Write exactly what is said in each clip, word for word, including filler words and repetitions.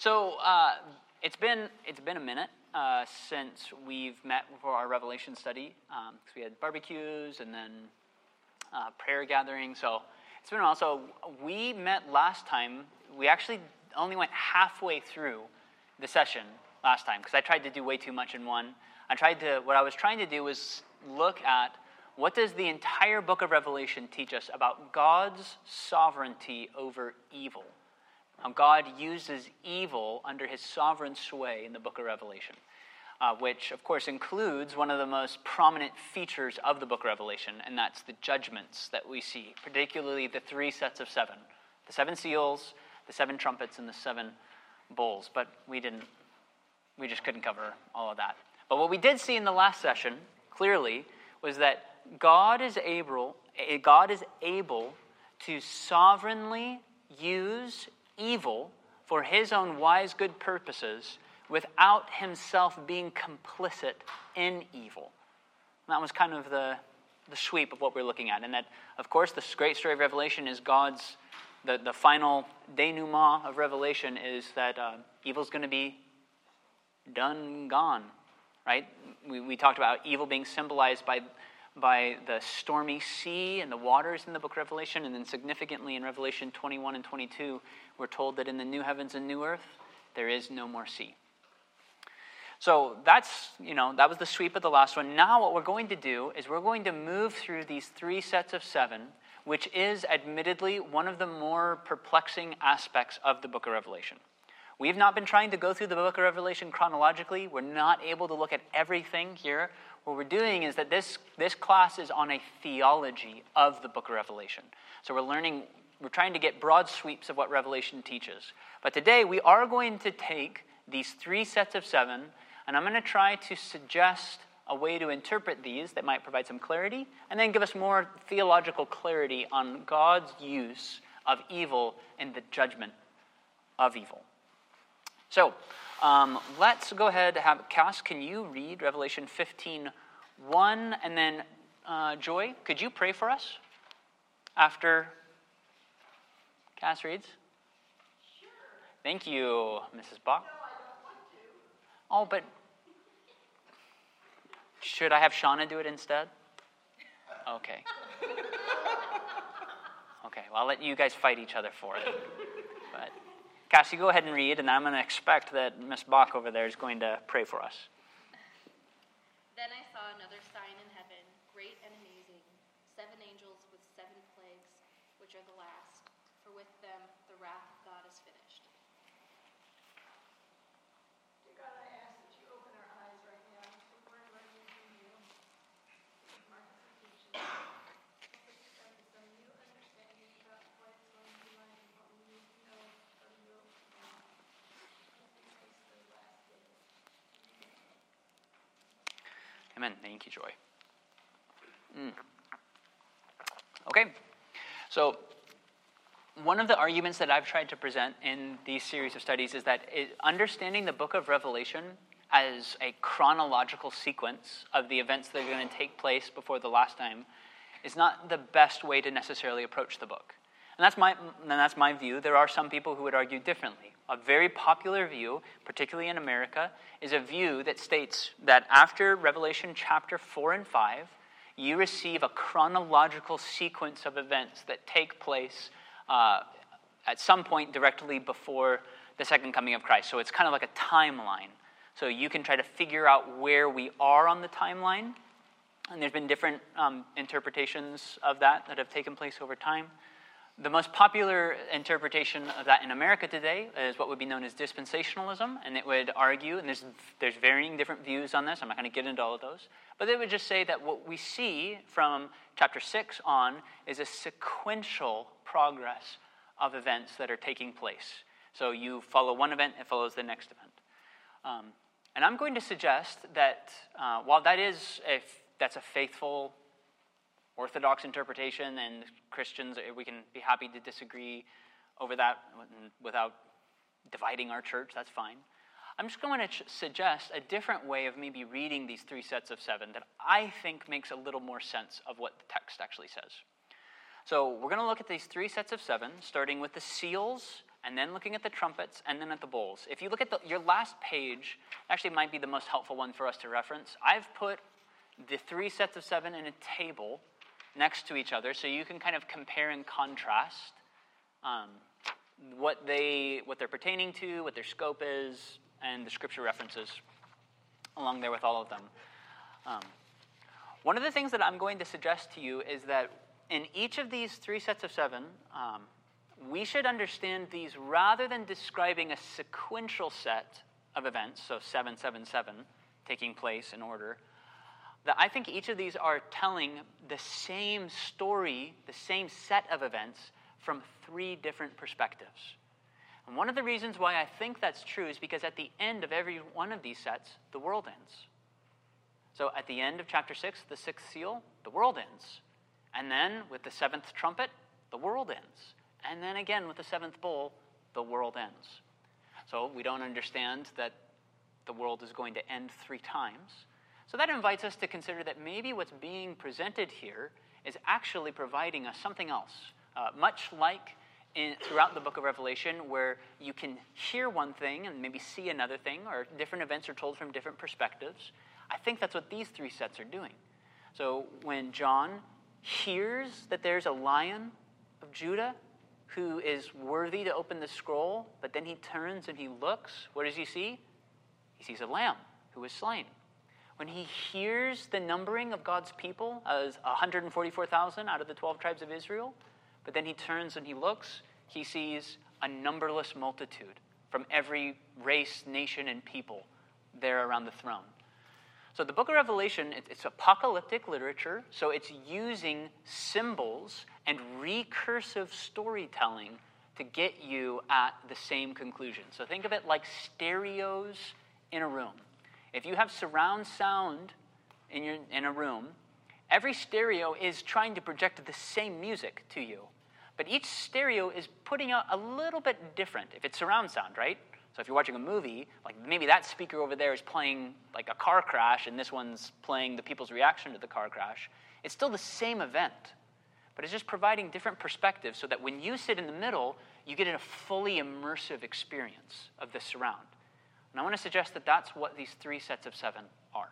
So uh, it's been it's been a minute uh, since we've met for our Revelation study, because um, we had barbecues and then uh, prayer gatherings. So it's been also we met last time. We actually only went halfway through the session last time because I tried to do way too much in one. I tried to what I was trying to do was look at what does the entire book of Revelation teach us about God's sovereignty over evil. How God uses evil under his sovereign sway in the book of Revelation, uh, which, of course, includes one of the most prominent features of the book of Revelation, and that's the judgments that we see, particularly the three sets of seven, the seven seals, the seven trumpets, and the seven bowls. But we didn't, we just couldn't cover all of that. But what we did see in the last session, clearly, was that God is able, God is able to sovereignly use evil for his own wise, good purposes without himself being complicit in evil. And that was kind of the, the sweep of what we're looking at. And that, of course, the great story of Revelation is God's, the, the final denouement of Revelation is that uh, evil's going to be done, gone, right? We, we talked about evil being symbolized by by the stormy sea and the waters in the book of Revelation, and then significantly in Revelation twenty-one and twenty-two, we're told that in the new heavens and new earth, there is no more sea. So that's, you know, that was the sweep of the last one. Now what we're going to do is we're going to move through these three sets of seven, which is admittedly one of the more perplexing aspects of the book of Revelation. We've not been trying to go through the book of Revelation chronologically. We're not able to look at everything here. What we're doing is that this, this class is on a theology of the book of Revelation. So we're learning, we're trying to get broad sweeps of what Revelation teaches. But today we are going to take these three sets of seven, and I'm going to try to suggest a way to interpret these that might provide some clarity, and then give us more theological clarity on God's use of evil and the judgment of evil. So, um, let's go ahead and have Cass, can you read Revelation fifteen one? And then, uh, Joy, could you pray for us after Cass reads? Sure. Thank you, Missus Bach. No, I don't want to. Oh, but should I have Shauna do it instead? Okay. Okay, well, I'll let you guys fight each other for it. But Cassie, go ahead and read, and I'm going to expect that Miss Bach over there is going to pray for us. Then I saw another sign in heaven, great and amazing, seven angels with seven plagues, which are the last, for with them the wrath of God is finished. Dear God, I ask that you open our eyes right now to where we're using you. Marcus and teaching. Help us to come to some new understanding about what it's going to be like and what we need to know from you now as we face the last days. Amen. Thank you, Joy. Mm. Okay, so one of the arguments that I've tried to present in these series of studies is that it, understanding the book of Revelation as a chronological sequence of the events that are going to take place before the last time is not the best way to necessarily approach the book. And that's my and that's my view. There are some people who would argue differently. A very popular view, particularly in America, is a view that states that after Revelation chapter four and five, you receive a chronological sequence of events that take place uh, at some point directly before the second coming of Christ. So it's kind of like a timeline. So you can try to figure out where we are on the timeline. And there's been different um, interpretations of that that have taken place over time. The most popular interpretation of that in America today is what would be known as dispensationalism, and it would argue, and there's, there's varying different views on this, I'm not going to get into all of those, but they would just say that what we see from chapter six on is a sequential progress of events that are taking place. So you follow one event, it follows the next event. Um, and I'm going to suggest that uh, while that is a, that's a faithful Orthodox interpretation, and Christians, we can be happy to disagree over that without dividing our church, that's fine. I'm just going to ch- suggest a different way of maybe reading these three sets of seven that I think makes a little more sense of what the text actually says. So we're going to look at these three sets of seven, starting with the seals, and then looking at the trumpets, and then at the bowls. If you look at the, your last page, actually might be the most helpful one for us to reference. I've put the three sets of seven in a table next to each other, so you can kind of compare and contrast um, what they what they're pertaining to, what their scope is, and the scripture references along there with all of them. Um, one of the things that I'm going to suggest to you is that in each of these three sets of seven, um, we should understand these rather than describing a sequential set of events, so seven, seven, seven, taking place in order, that I think each of these are telling the same story, the same set of events from three different perspectives. And one of the reasons why I think that's true is because at the end of every one of these sets, the world ends. So at the end of chapter six, the sixth seal, the world ends. And then with the seventh trumpet, the world ends. And then again with the seventh bowl, the world ends. So we don't understand that the world is going to end three times. So that invites us to consider that maybe what's being presented here is actually providing us something else. Uh, much like in, throughout the book of Revelation, where you can hear one thing and maybe see another thing, or different events are told from different perspectives. I think that's what these three sets are doing. So when John hears that there's a Lion of Judah who is worthy to open the scroll, but then he turns and he looks, what does he see? He sees a lamb who was slain. When he hears the numbering of God's people as one hundred forty-four thousand out of the twelve tribes of Israel, but then he turns and he looks, he sees a numberless multitude from every race, nation, and people there around the throne. So the book of Revelation, it's apocalyptic literature, so it's using symbols and recursive storytelling to get you at the same conclusion. So think of it like stereos in a room. If you have surround sound in your in a room, every stereo is trying to project the same music to you. But each stereo is putting out a little bit different if it's surround sound, right? So if you're watching a movie, like maybe that speaker over there is playing like a car crash and this one's playing the people's reaction to the car crash. It's still the same event, but it's just providing different perspectives so that when you sit in the middle, you get a fully immersive experience of the surround. And I want to suggest that that's what these three sets of seven are.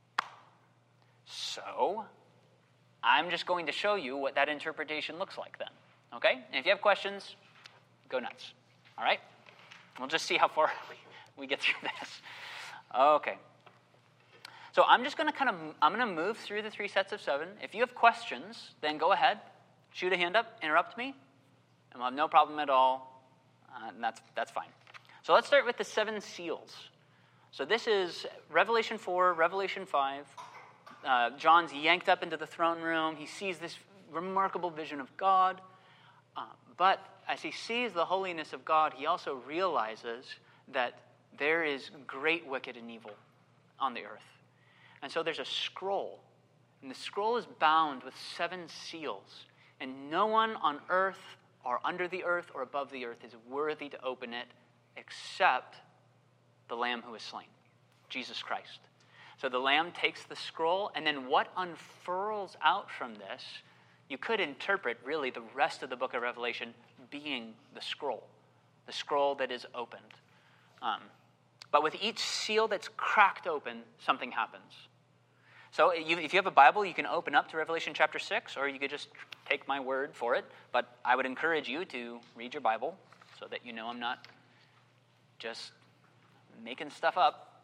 So I'm just going to show you what that interpretation looks like then. Okay? And if you have questions, go nuts. All right? We'll just see how far we get through this. Okay. So I'm just going to kind of, I'm going to move through the three sets of seven. If you have questions, then go ahead. Shoot a hand up, interrupt me, and we'll have no problem at all. Uh, and that's, that's fine. So let's start with the seven seals. So this is Revelation four, Revelation five. Uh, John's yanked up into the throne room. He sees this remarkable vision of God. Uh, but as he sees the holiness of God, he also realizes that there is great wicked and evil on the earth. And so there's a scroll. And the scroll is bound with seven seals. And no one on earth or under the earth or above the earth is worthy to open it except the Lamb who is slain, Jesus Christ. So the Lamb takes the scroll, and then what unfurls out from this, you could interpret really the rest of the book of Revelation being the scroll, the scroll that is opened. Um, but with each seal that's cracked open, something happens. So you, if you have a Bible, you can open up to Revelation chapter six, or you could just take my word for it. But I would encourage you to read your Bible so that you know I'm not just making stuff up.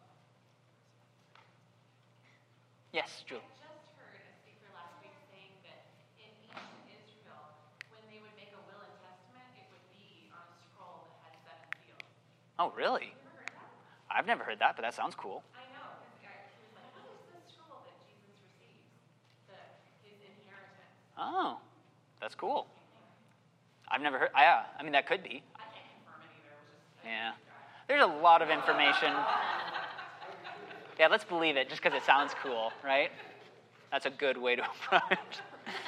Yes, Julie. I just heard a speaker last week saying that in ancient Israel, when they would make a will and testament, it would be on a scroll that had seven seals. Oh, really? Have you ever heard that? I've never heard that, but that sounds cool. I know, because the guy he was like, what is the scroll that Jesus receives? The, his inheritance. Oh, that's cool. I've never heard. Yeah, I mean, that could be. I can't confirm it either. It was just Yeah. There's a lot of information. Yeah, let's believe it just because it sounds cool, right? That's a good way to approach.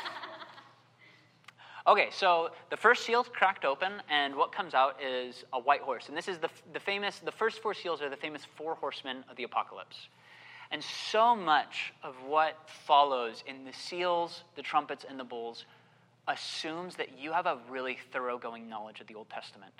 Okay, so the first seal's cracked open, and what comes out is a white horse. And this is the, the famous, the first four seals are the famous four horsemen of the apocalypse. And so much of what follows in the seals, the trumpets, and the bowls assumes that you have a really thoroughgoing knowledge of the Old Testament.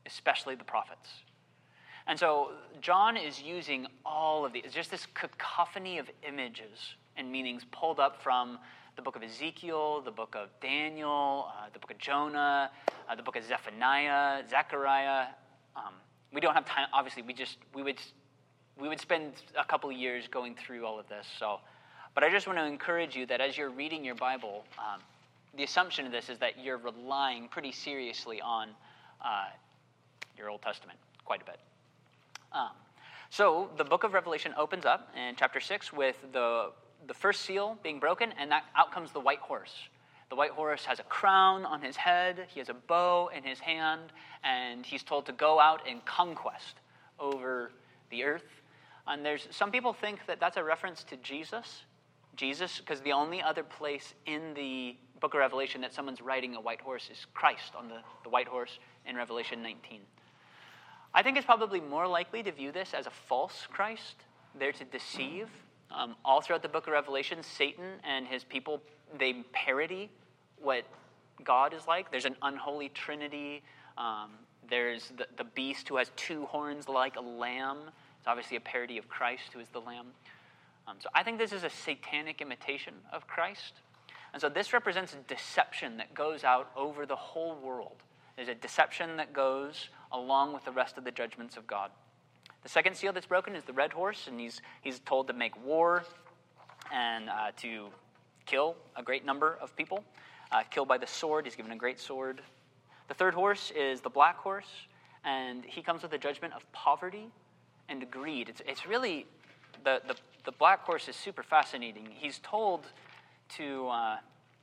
especially the prophets. And so John is using all of these, just this cacophony of images and meanings pulled up from the book of Ezekiel, the book of Daniel, uh, the book of Jonah, uh, the book of Zephaniah, Zechariah. Um, we don't have time, obviously, we just, we would, we would spend a couple of years going through all of this. So, but I just want to encourage you that as you're reading your Bible, um, the assumption of this is that you're relying pretty seriously on uh, your Old Testament quite a bit. Um, so the book of Revelation opens up in chapter six with the the first seal being broken, and that out comes the white horse. The white horse has a crown on his head, he has a bow in his hand, and he's told to go out and conquest over the earth. And there's some people think that that's a reference to Jesus. Jesus, because the only other place in the book of Revelation that someone's riding a white horse is Christ on the, the white horse in Revelation nineteen. I think it's probably more likely to view this as a false Christ, there to deceive. Um, all throughout the book of Revelation, Satan and his people, they parody what God is like. There's an unholy trinity. Um, there's the, the beast who has two horns like a lamb. It's obviously a parody of Christ, who is the lamb. Um, so I think this is a satanic imitation of Christ. And so this represents a deception that goes out over the whole world. There's a deception that goes along with the rest of the judgments of God. The second seal that's broken is the red horse, and he's he's told to make war and uh, to kill a great number of people, uh, kill by the sword. He's given a great sword. The third horse is the black horse, and he comes with a judgment of poverty and greed. It's it's really, the, the, the black horse is super fascinating. He's told to uh,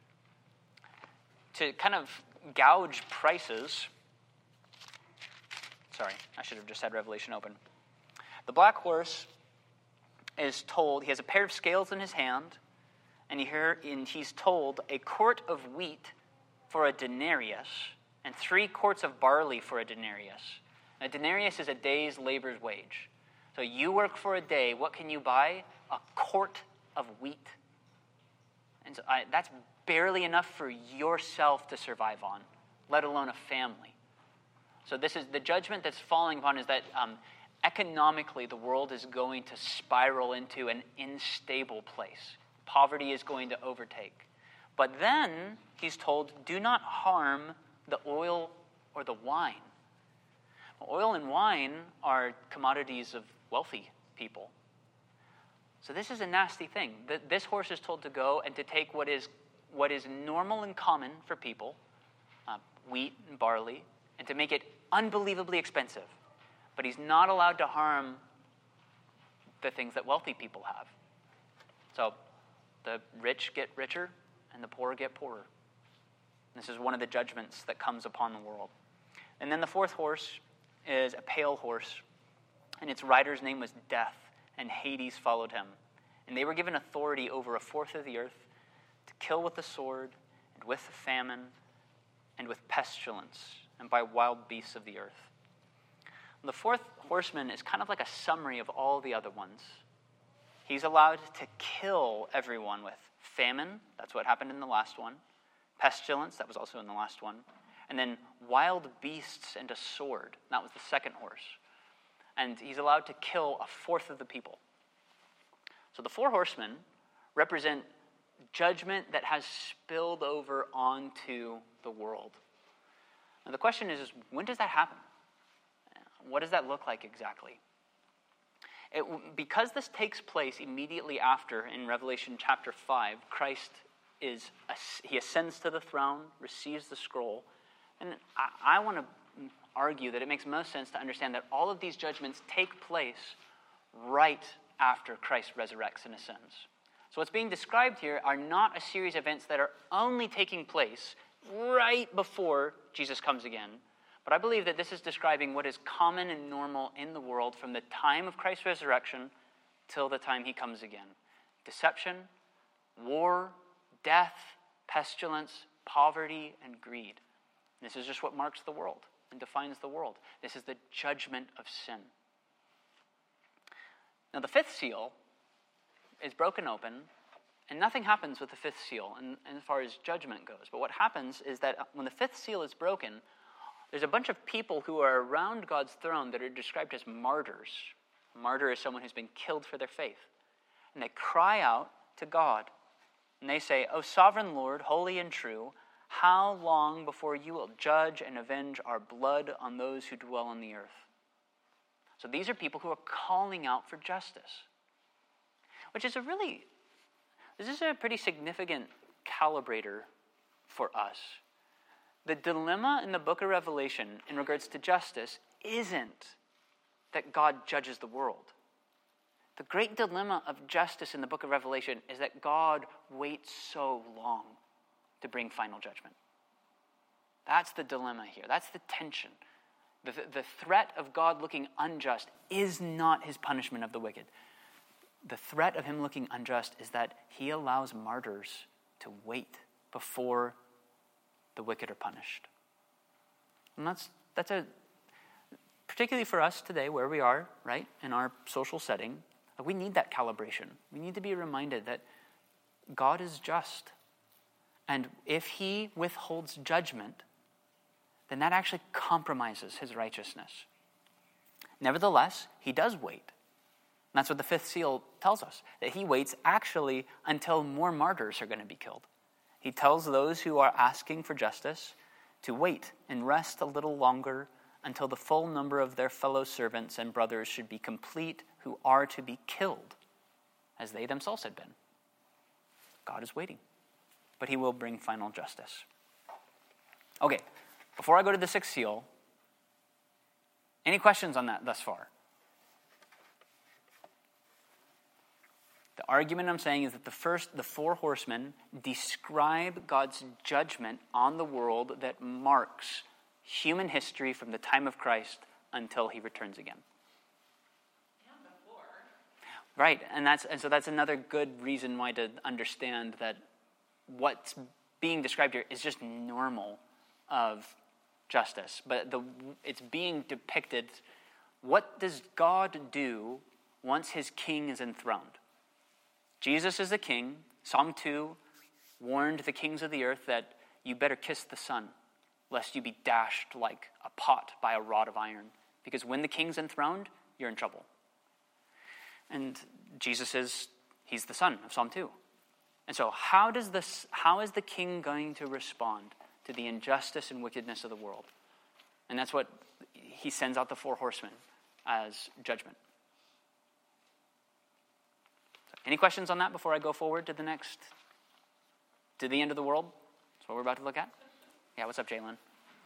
to kind of gouge prices. Sorry, I should have just had Revelation open. The black horse is told, he has a pair of scales in his hand, and, he hear, and he's told a quart of wheat for a denarius and three quarts of barley for a denarius. A denarius is a day's labor's wage. So you work for a day, what can you buy? A quart of wheat. And so I, that's barely enough for yourself to survive on, let alone a family. So this is the judgment that's falling upon is that um, economically the world is going to spiral into an unstable place. Poverty is going to overtake. But then he's told, do not harm the oil or the wine. Oil and wine are commodities of wealthy people. So this is a nasty thing. This horse is told to go and to take what is what is normal and common for people, uh, wheat and barley, and to make it unbelievably expensive. But he's not allowed to harm the things that wealthy people have. So the rich get richer and the poor get poorer. This is one of the judgments that comes upon the world. And then the fourth horse is a pale horse, and its rider's name was Death, and Hades followed him. And they were given authority over a fourth of the earth to kill with the sword, and with famine, and with pestilence, and by wild beasts of the earth. The fourth horseman is kind of like a summary of all the other ones. He's allowed to kill everyone with famine. That's what happened in the last one. Pestilence, that was also in the last one. And then wild beasts and a sword. That was the second horse. And he's allowed to kill a fourth of the people. So the four horsemen represent judgment that has spilled over onto the world. Now the question is, when does that happen? What does that look like exactly? It, because this takes place immediately after, in Revelation chapter five, Christ is, he ascends to the throne, receives the scroll, and I, I want to argue that it makes most sense to understand that all of these judgments take place right after Christ resurrects and ascends. So what's being described here are not a series of events that are only taking place right before Jesus comes again, but I believe that this is describing what is common and normal in the world from the time of Christ's resurrection till the time he comes again. Deception, war, death, pestilence, poverty, and greed. This is just what marks the world and defines the world. This is the judgment of sin. Now the fifth seal is broken open, and nothing happens with the fifth seal in, in as far as judgment goes. But what happens is that when the fifth seal is broken, there's a bunch of people who are around God's throne that are described as martyrs. A martyr is someone who's been killed for their faith. And they cry out to God. And they say, "O sovereign Lord, holy and true, how long before you will judge and avenge our blood on those who dwell on the earth?" So these are people who are calling out for justice, which is a really, this is a pretty significant calibrator for us. The dilemma in the book of Revelation in regards to justice isn't that God judges the world. The great dilemma of justice in the book of Revelation is that God waits so long to bring final judgment. That's the dilemma here. That's the tension. The, the threat of God looking unjust is not his punishment of the wicked. The threat of him looking unjust is that he allows martyrs to wait before the wicked are punished. And that's that's a particularly for us today where we are, right, in our social setting, we need that calibration. We need to be reminded that God is just. And if he withholds judgment, then that actually compromises his righteousness. Nevertheless, he does wait. And that's what the fifth seal tells us, that he waits actually until more martyrs are going to be killed. He tells those who are asking for justice to wait and rest a little longer until the full number of their fellow servants and brothers should be complete who are to be killed, as they themselves had been. God is waiting, but he will bring final justice. Okay, before I go to the sixth seal, any questions on that thus far? The argument I'm saying is that the first, the four horsemen describe God's judgment on the world that marks human history from the time of Christ until he returns again. And before. Right, and that's and so that's another good reason why to understand that what's being described here is just normal of justice, but the it's being depicted. What does God do once his king is enthroned? Jesus is the king. Psalm two warned the kings of the earth that you better kiss the son, lest you be dashed like a pot by a rod of iron. Because when the king's enthroned, you're in trouble. And Jesus is, he's the son of Psalm two. And so how does this, how is the king going to respond to the injustice and wickedness of the world? And that's what he sends out the four horsemen as judgment. So any questions on that before I go forward to the next, to the end of the world? That's what we're about to look at. Yeah, what's up, Jalen?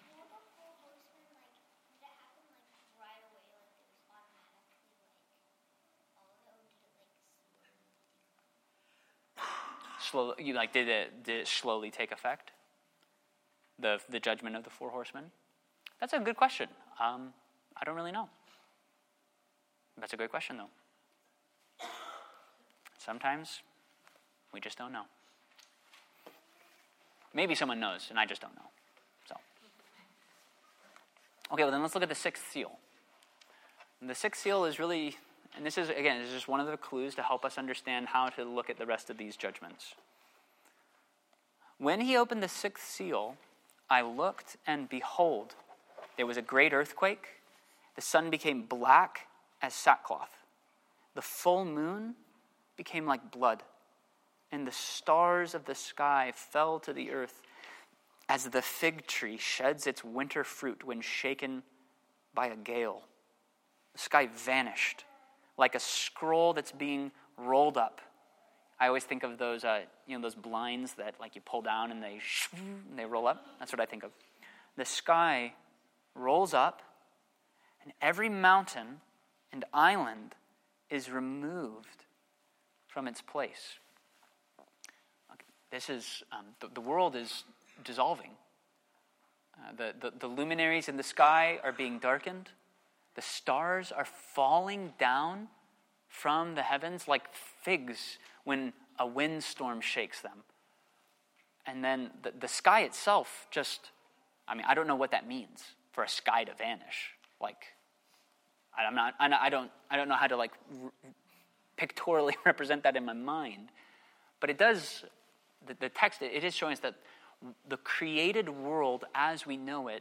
Slow, you like did it did it slowly take effect? The the judgment of the four horsemen? That's a good question. Um, I don't really know. That's a great question, though. Sometimes we just don't know. Maybe someone knows, and I just don't know. So, okay, well then let's look at the sixth seal. And the sixth seal is really, and this is, again, this is just one of the clues to help us understand how to look at the rest of these judgments. When he opened the sixth seal, I looked, and behold, there was a great earthquake. The sun became black as sackcloth. The full moon became like blood, and the stars of the sky fell to the earth as the fig tree sheds its winter fruit when shaken by a gale. The sky vanished like a scroll that's being rolled up. I always think of those, uh, you know, those blinds that like you pull down and they and they roll up. That's what I think of. The sky rolls up, and every mountain and island is removed from its place. Okay. This is um, the, the world is dissolving. Uh, the, the the luminaries in the sky are being darkened. The stars are falling down from the heavens like figs when a windstorm shakes them. And then the, the sky itself just, I mean, I don't know what that means for a sky to vanish. Like, I'm not, I don't, I don't know how to like r- pictorially represent that in my mind. But it does, the, the text, it is showing us that the created world as we know it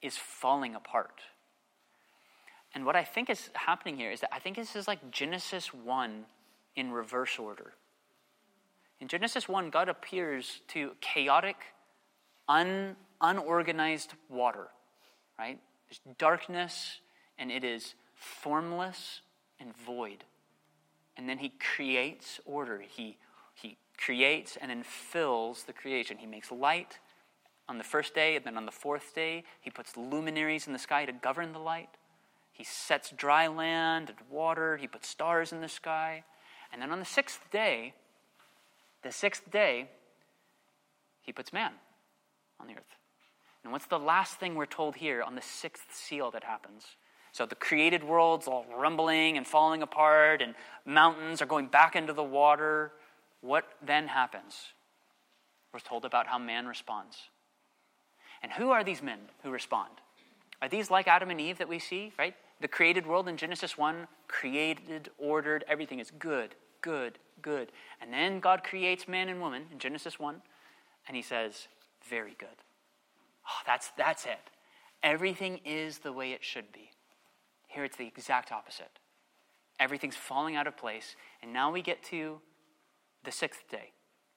is falling apart. And what I think is happening here is that I think this is like Genesis one in reverse order. In Genesis one, God appears to chaotic, un, unorganized water, right? There's darkness, and it is formless and void. And then he creates order. He, he creates and then fills the creation. He makes light on the first day, and then on the fourth day, he puts luminaries in the sky to govern the light. He sets dry land and water. He puts stars in the sky. And then on the sixth day, the sixth day, he puts man on the earth. And what's the last thing we're told here on the sixth seal that happens? So the created world's all rumbling and falling apart, and mountains are going back into the water. What then happens? We're told about how man responds. And who are these men who respond? Are these like Adam and Eve that we see, right? The created world in Genesis one, created, ordered, everything is good, good, good. And then God creates man and woman in Genesis one, and he says, very good. Oh, that's, that's it. Everything is the way it should be. Here it's the exact opposite. Everything's falling out of place, and now we get to the sixth day.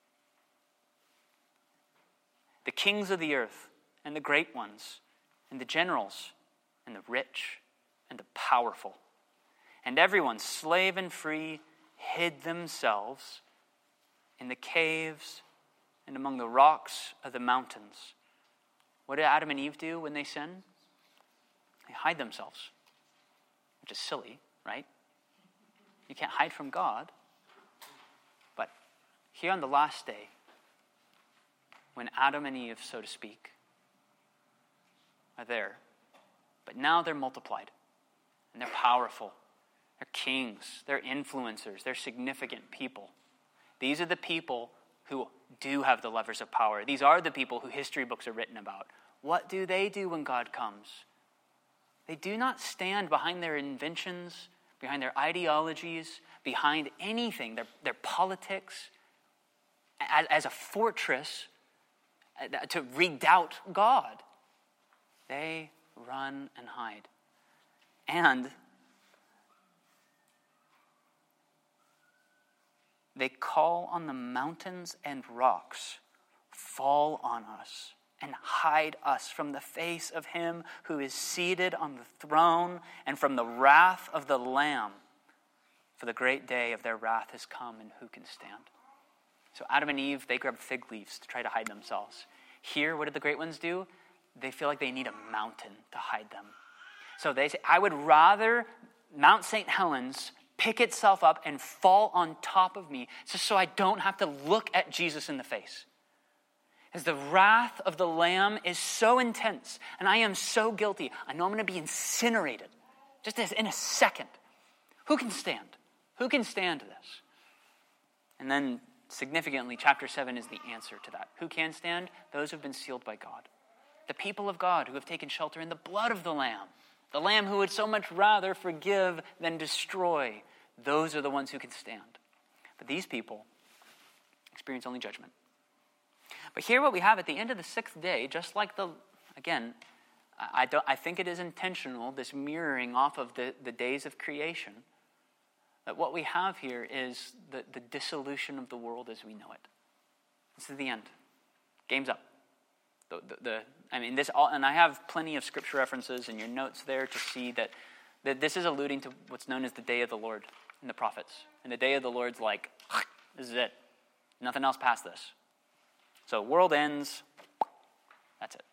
The kings of the earth and the great ones and the generals and the rich and the powerful and everyone, slave and free, hid themselves in the caves and among the rocks of the mountains. What did Adam and Eve do when they sin? They hide themselves, which is silly, right? You can't hide from God. But here on the last day, when Adam and Eve, so to speak, are there, but now they're multiplied, and they're powerful. They're kings, they're influencers, they're significant people. These are the people who do have the levers of power. These are the people who history books are written about. What do they do when God comes? They do not stand behind their inventions, behind their ideologies, behind anything, their, their politics, as, as a fortress to redoubt God. They run and hide. And they call on the mountains and rocks, fall on us and hide us from the face of him who is seated on the throne and from the wrath of the Lamb. For the great day of their wrath has come, and who can stand? So Adam and Eve, they grab fig leaves to try to hide themselves. Here, what did the great ones do? They feel like they need a mountain to hide them. So they say, I would rather Mount Saint Helens pick itself up and fall on top of me just so I don't have to look at Jesus in the face. As the wrath of the Lamb is so intense, and I am so guilty, I know I'm going to be incinerated just as in a second. Who can stand? Who can stand this? And then, significantly, chapter seven is the answer to that. Who can stand? Those who have been sealed by God. The people of God who have taken shelter in the blood of the Lamb. The Lamb who would so much rather forgive than destroy. Those are the ones who can stand. But these people experience only judgment. But here what we have at the end of the sixth day, just like the, again, I, don't, I think it is intentional, this mirroring off of the, the days of creation, that what we have here is the, the dissolution of the world as we know it. This is the end. Game's up. The, the, the, I mean, this all, and I have plenty of scripture references in your notes there to see that, that this is alluding to what's known as the day of the Lord in the prophets. And the day of the Lord's like, this is it. Nothing else past this. So world ends, that's it.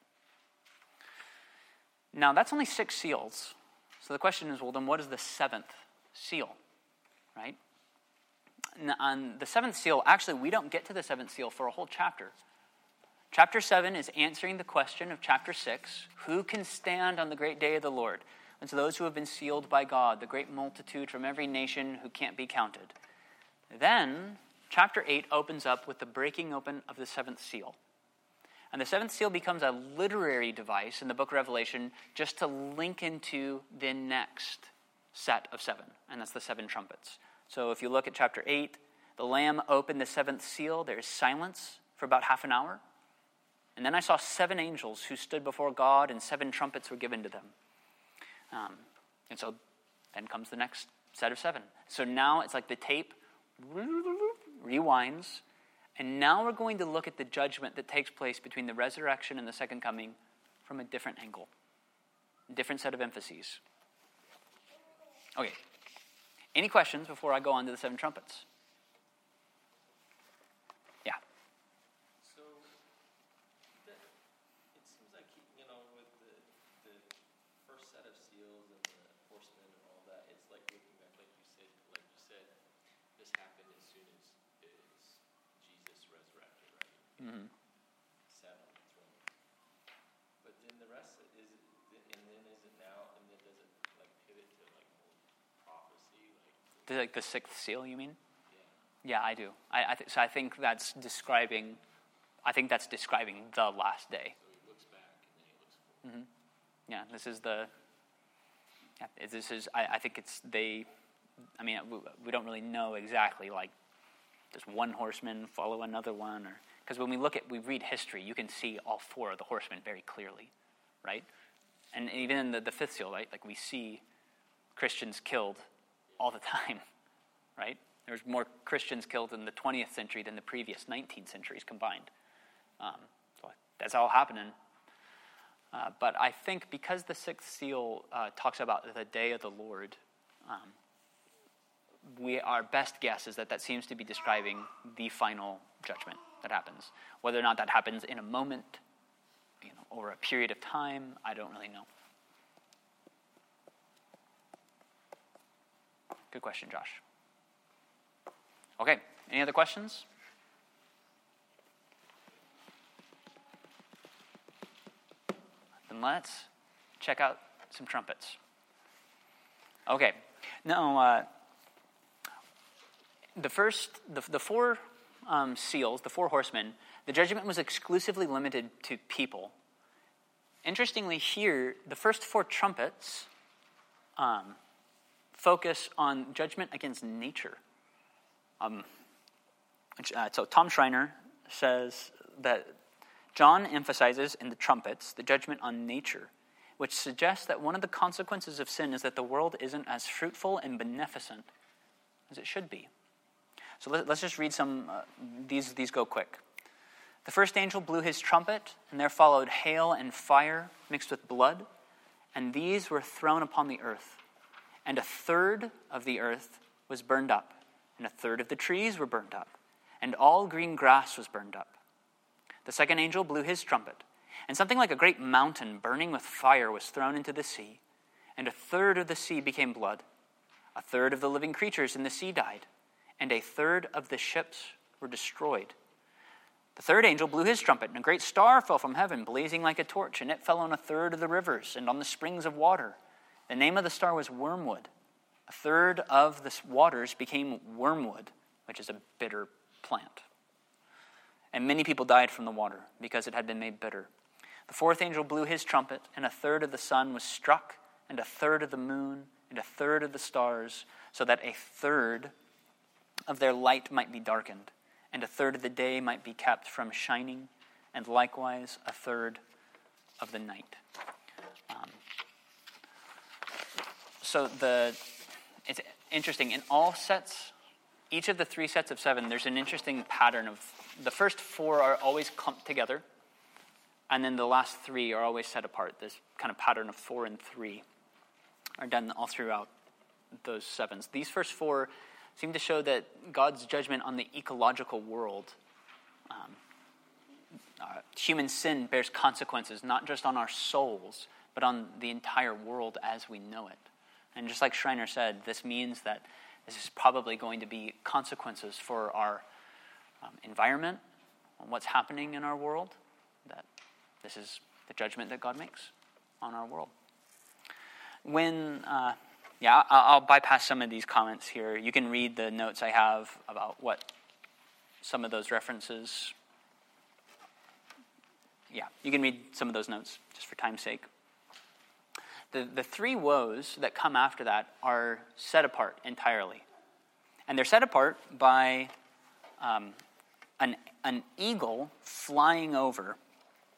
Now, that's only six seals. So the question is, well, then what is the seventh seal, right? On the seventh seal, actually, we don't get to the seventh seal for a whole chapter. Chapter seven is answering the question of chapter six, who can stand on the great day of the Lord? And so those who have been sealed by God, the great multitude from every nation who can't be counted. Then, chapter eight opens up with the breaking open of the seventh seal. And the seventh seal becomes a literary device in the book of Revelation just to link into the next set of seven, and that's the seven trumpets. So if you look at chapter eight, the Lamb opened the seventh seal. There's silence for about half an hour. And then I saw seven angels who stood before God, and seven trumpets were given to them. Um, and so then comes the next set of seven. So now it's like the tape rewinds, and now we're going to look at the judgment that takes place between the resurrection and the second coming from a different angle, different set of emphases. Okay. Any questions before I go on to the seven trumpets? Yeah. So, that, it seems like, you know, with the, the first set of seals and the horsemen and all that, it's like looking back, like you said, like you said, this happened as soon as, as Jesus resurrected, right? Mm-hmm. Sat on the throne. But then the rest, is it, and then is it now, and then does it like pivot to like more prophecy, like? The, like the sixth seal, you mean? Yeah. Yeah, I do. I, I th- so I think that's describing. I think that's describing the last day. So he looks back and then he looks forward. Mm-hmm. Yeah, this is the. Yeah, this is. I, I think it's they. I mean, we, we don't really know exactly. Like, does one horseman follow another one, or because when we look at, we read history, you can see all four of the horsemen very clearly, right? And even in the, the fifth seal, right? Like we see Christians killed all the time, right? There's more Christians killed in the twentieth century than the previous nineteen centuries combined. Um, so that's all happening. Uh, but I think because the sixth seal uh, talks about the day of the Lord, um, we our best guess is that that seems to be describing the final judgment that happens. Whether or not that happens in a moment, you know, over a period of time, I don't really know. Good question, Josh. Okay, any other questions? Then let's check out some trumpets. Okay, now uh, the first, the, the four um, seals, the four horsemen, the judgment was exclusively limited to people. Interestingly, here, the first four trumpets um, focus on judgment against nature. Um, which, uh, so Tom Schreiner says that John emphasizes in the trumpets the judgment on nature, which suggests that one of the consequences of sin is that the world isn't as fruitful and beneficent as it should be. So let, let's just read some, uh, these, these go quick. The first angel blew his trumpet, and there followed hail and fire mixed with blood, and these were thrown upon the earth. And a third of the earth was burned up, and a third of the trees were burned up, and all green grass was burned up. The second angel blew his trumpet, and something like a great mountain burning with fire was thrown into the sea, and a third of the sea became blood. A third of the living creatures in the sea died, and a third of the ships were destroyed. The third angel blew his trumpet, and a great star fell from heaven, blazing like a torch, and it fell on a third of the rivers and on the springs of water. The name of the star was Wormwood. A third of the waters became wormwood, which is a bitter plant. And many people died from the water because it had been made bitter. The fourth angel blew his trumpet, and a third of the sun was struck, and a third of the moon, and a third of the stars, so that a third of their light might be darkened, and a third of the day might be kept from shining, and likewise a third of the night. Um, so the it's interesting. In all sets, each of the three sets of seven, there's an interesting pattern of the first four are always clumped together, and then the last three are always set apart. This kind of pattern of four and three are done all throughout those sevens. These first four seem to show that God's judgment on the ecological world, um, uh, human sin bears consequences not just on our souls, but on the entire world as we know it. And just like Schreiner said, this means that this is probably going to be consequences for our um, environment, on what's happening in our world, that this is the judgment that God makes on our world. When, uh, yeah, I'll, I'll bypass some of these comments here. You can read the notes I have about what some of those references. Yeah, you can read some of those notes just for time's sake. The, the three woes that come after that are set apart entirely. And they're set apart by um, an, an eagle flying over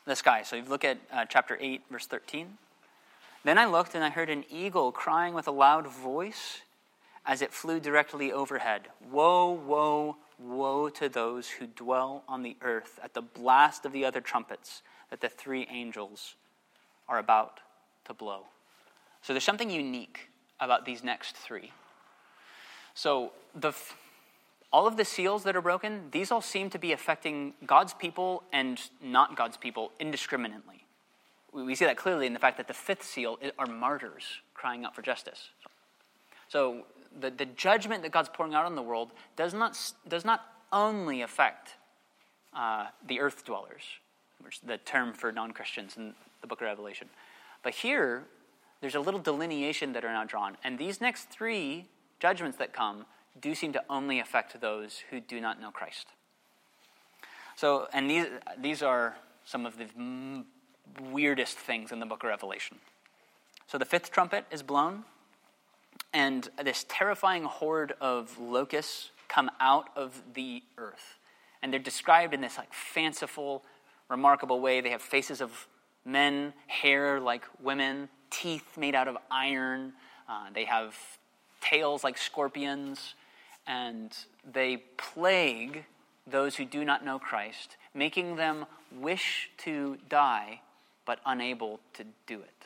the sky. So you look at uh, chapter eight, verse thirteen. Then I looked, and I heard an eagle crying with a loud voice as it flew directly overhead. Woe, woe, woe to those who dwell on the earth at the blast of the other trumpets that the three angels are about to blow. So there's something unique about these next three. So the all of the seals that are broken, these all seem to be affecting God's people and not God's people indiscriminately. We see that clearly in the fact that the fifth seal are martyrs crying out for justice. So the, the judgment that God's pouring out on the world does not, does not only affect uh, the earth dwellers, which is the term for non-Christians in the book of Revelation. But here, there's a little delineation that are now drawn. And these next three judgments that come do seem to only affect those who do not know Christ. So, and these these are some of the m- weirdest things in the book of Revelation. So the fifth trumpet is blown, and this terrifying horde of locusts come out of the earth. And they're described in this like fanciful, remarkable way. They have faces of men, hair like women, teeth made out of iron. Uh, they have tails like scorpions, and they plague those who do not know Christ, making them wish to die, but unable to do it.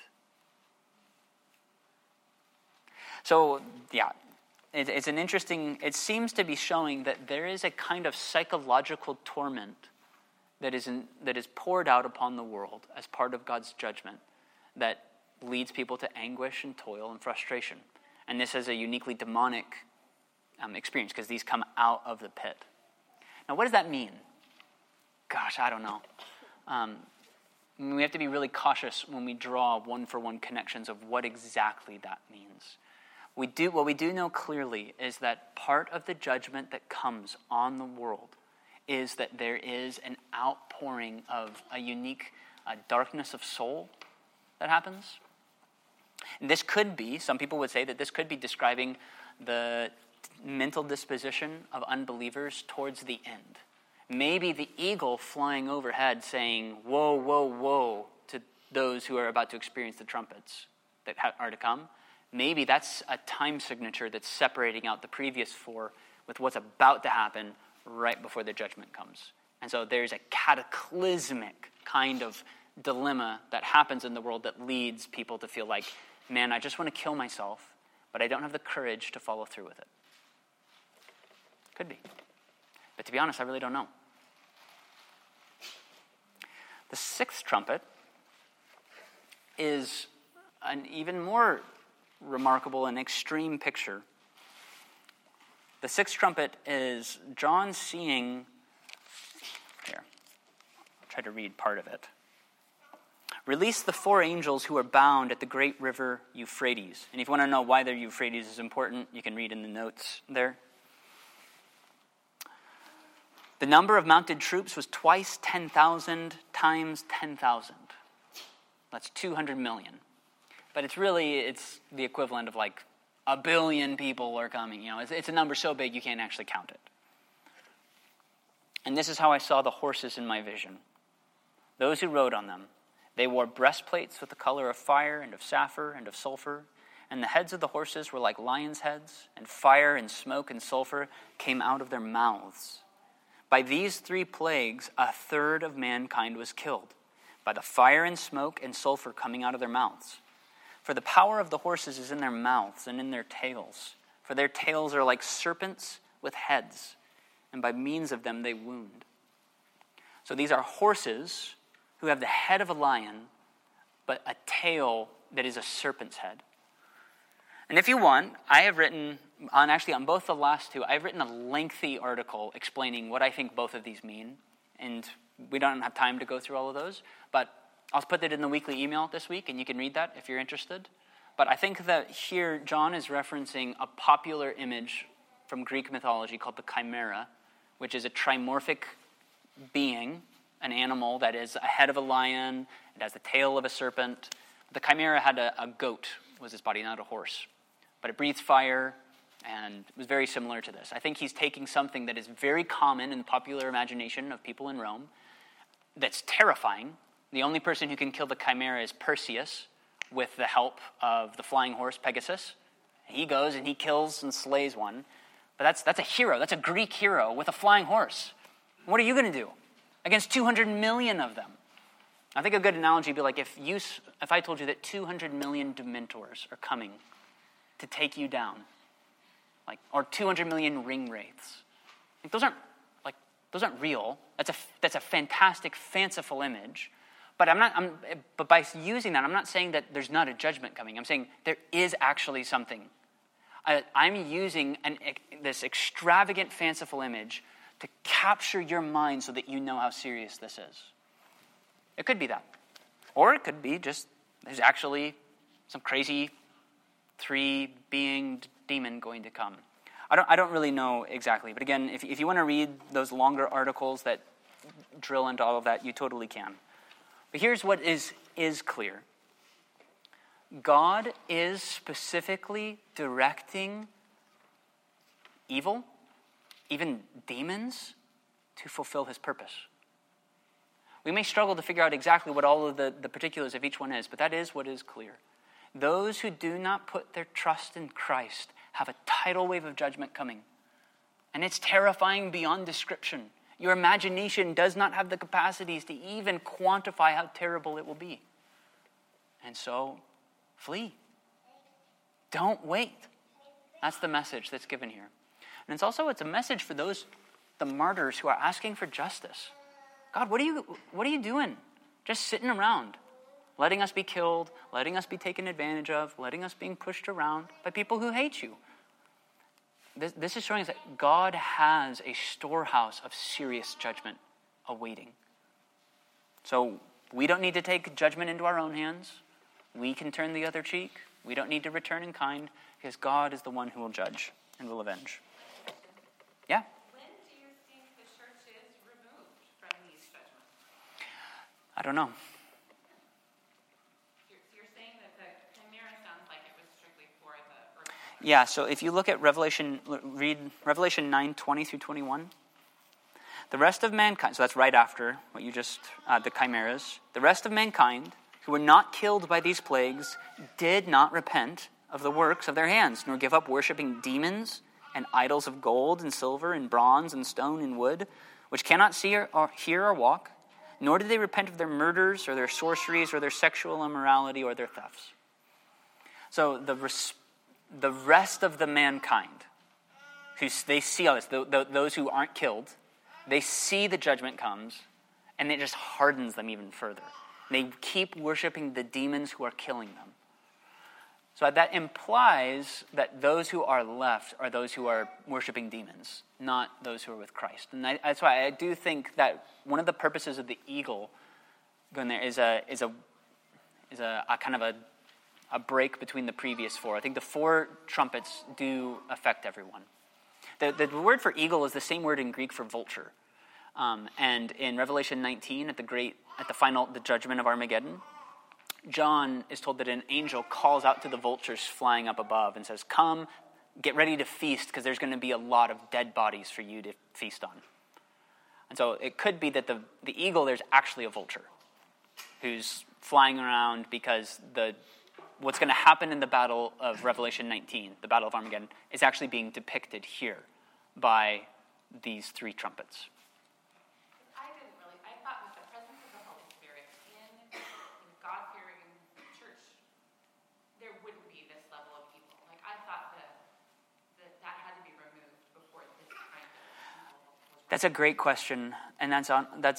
So, yeah, it, it's an interesting, it seems to be showing that there is a kind of psychological torment that is in, that is poured out upon the world as part of God's judgment that leads people to anguish and toil and frustration. And this is a uniquely demonic um, experience because these come out of the pit. Now, what does that mean? Gosh, I don't know. Um, we have to be really cautious when we draw one-for-one connections of what exactly that means. We do what we do know clearly is that part of the judgment that comes on the world is that there is an outpouring of a unique uh, darkness of soul that happens. And this could be, some people would say that this could be describing the mental disposition of unbelievers towards the end. Maybe the eagle flying overhead saying, whoa, whoa, whoa, to those who are about to experience the trumpets that are to come. Maybe that's a time signature that's separating out the previous four with what's about to happen right before the judgment comes. And so there's a cataclysmic kind of dilemma that happens in the world that leads people to feel like, man, I just want to kill myself, but I don't have the courage to follow through with it. Could be. But to be honest, I really don't know. The sixth trumpet is an even more remarkable and extreme picture. The sixth trumpet is John seeing, here, I'll try to read part of it. Release the four angels who are bound at the great river Euphrates. And if you want to know why the Euphrates is important, you can read in the notes there. The number of mounted troops was twice ten thousand times ten thousand. That's two hundred million. But it's really, it's the equivalent of like a billion people are coming. You know, it's, it's a number so big you can't actually count it. And this is how I saw the horses in my vision. Those who rode on them, they wore breastplates with the color of fire and of sapphire and of sulfur, and the heads of the horses were like lions' heads, and fire and smoke and sulfur came out of their mouths. By these three plagues, a third of mankind was killed, by the fire and smoke and sulfur coming out of their mouths. For the power of the horses is in their mouths and in their tails, for their tails are like serpents with heads, and by means of them they wound. So these are horses who have the head of a lion, but a tail that is a serpent's head. And if you want, I have written, on actually on both the last two, I've written a lengthy article explaining what I think both of these mean. And we don't have time to go through all of those, but I'll put that in the weekly email this week, and you can read that if you're interested. But I think that here John is referencing a popular image from Greek mythology called the chimera, which is a trimorphic being, an animal that is a head of a lion, it has the tail of a serpent. The chimera had a, a goat, was its body, not a horse. But it breathes fire, and it was very similar to this. I think he's taking something that is very common in the popular imagination of people in Rome, that's terrifying, The only person who can kill the chimera is Perseus with the help of the flying horse Pegasus. He goes and he kills and slays one. But that's that's a hero. That's a Greek hero with a flying horse. What are you going to do against two hundred million of them? I think a good analogy would be like if you, if I told you that two hundred million Dementors are coming to take you down, like, or two hundred million ring wraiths. Like, those aren't like those aren't real. That's a that's a fantastic, fanciful image. But I'm not. I'm, but by using that, I'm not saying that there's not a judgment coming. I'm saying there is actually something. I, I'm using an, this extravagant, fanciful image to capture your mind so that you know how serious this is. It could be that, or it could be just there's actually some crazy three-being demon going to come. I don't. I don't really know exactly. But again, if if you want to read those longer articles that drill into all of that, you totally can. But here's what is, is clear. God is specifically directing evil, even demons, to fulfill his purpose. We may struggle to figure out exactly what all of the, the particulars of each one is, but that is what is clear. Those who do not put their trust in Christ have a tidal wave of judgment coming. And it's terrifying beyond description. Your imagination does not have the capacities to even quantify how terrible it will be. And so, flee. Don't wait. That's the message that's given here. And it's also, it's a message for those, the martyrs who are asking for justice. God, what are you, what are you doing? Just sitting around, letting us be killed, letting us be taken advantage of, letting us being pushed around by people who hate you. This, this is showing us that God has a storehouse of serious judgment awaiting. So we don't need to take judgment into our own hands. We can turn the other cheek. We don't need to return in kind because God is the one who will judge and will avenge. Yeah? When do you think the church is removed from these judgments? I don't know. You're, you're saying that the chimera sounds like it was strictly for the earth. Yeah, so if you look at Revelation, read Revelation nine, twenty through twenty-one. The rest of mankind, so that's right after what you just, uh, the chimeras. The rest of mankind, who were not killed by these plagues, did not repent of the works of their hands, nor give up worshiping demons and idols of gold and silver and bronze and stone and wood, which cannot see or, or hear or walk, nor did they repent of their murders or their sorceries or their sexual immorality or their thefts. So the res- the rest of the mankind, who they see all this, the, the, those who aren't killed, they see the judgment comes, and it just hardens them even further. They keep worshiping the demons who are killing them. So that implies that those who are left are those who are worshiping demons, not those who are with Christ. And I, that's why I do think that one of the purposes of the eagle going there is a is a is a, a kind of a a break between the previous four. I think the four trumpets do affect everyone. The, the word for eagle is the same word in Greek for vulture. Um, and in Revelation nineteen, at the great, at the final, the judgment of Armageddon, John is told that an angel calls out to the vultures flying up above and says, "Come, get ready to feast, because there's going to be a lot of dead bodies for you to feast on." And so it could be that the, the eagle, there's actually a vulture who's flying around because the what's going to happen in the battle of Revelation nineteen, the battle of Armageddon, is actually being depicted here by these three trumpets. I didn't really, I thought with the presence of the Holy Spirit in the God-fearing church, there wouldn't be this level of evil. Like, I thought that that, that had to be removed before this kind of evil was. That's a great question, and that's on, that's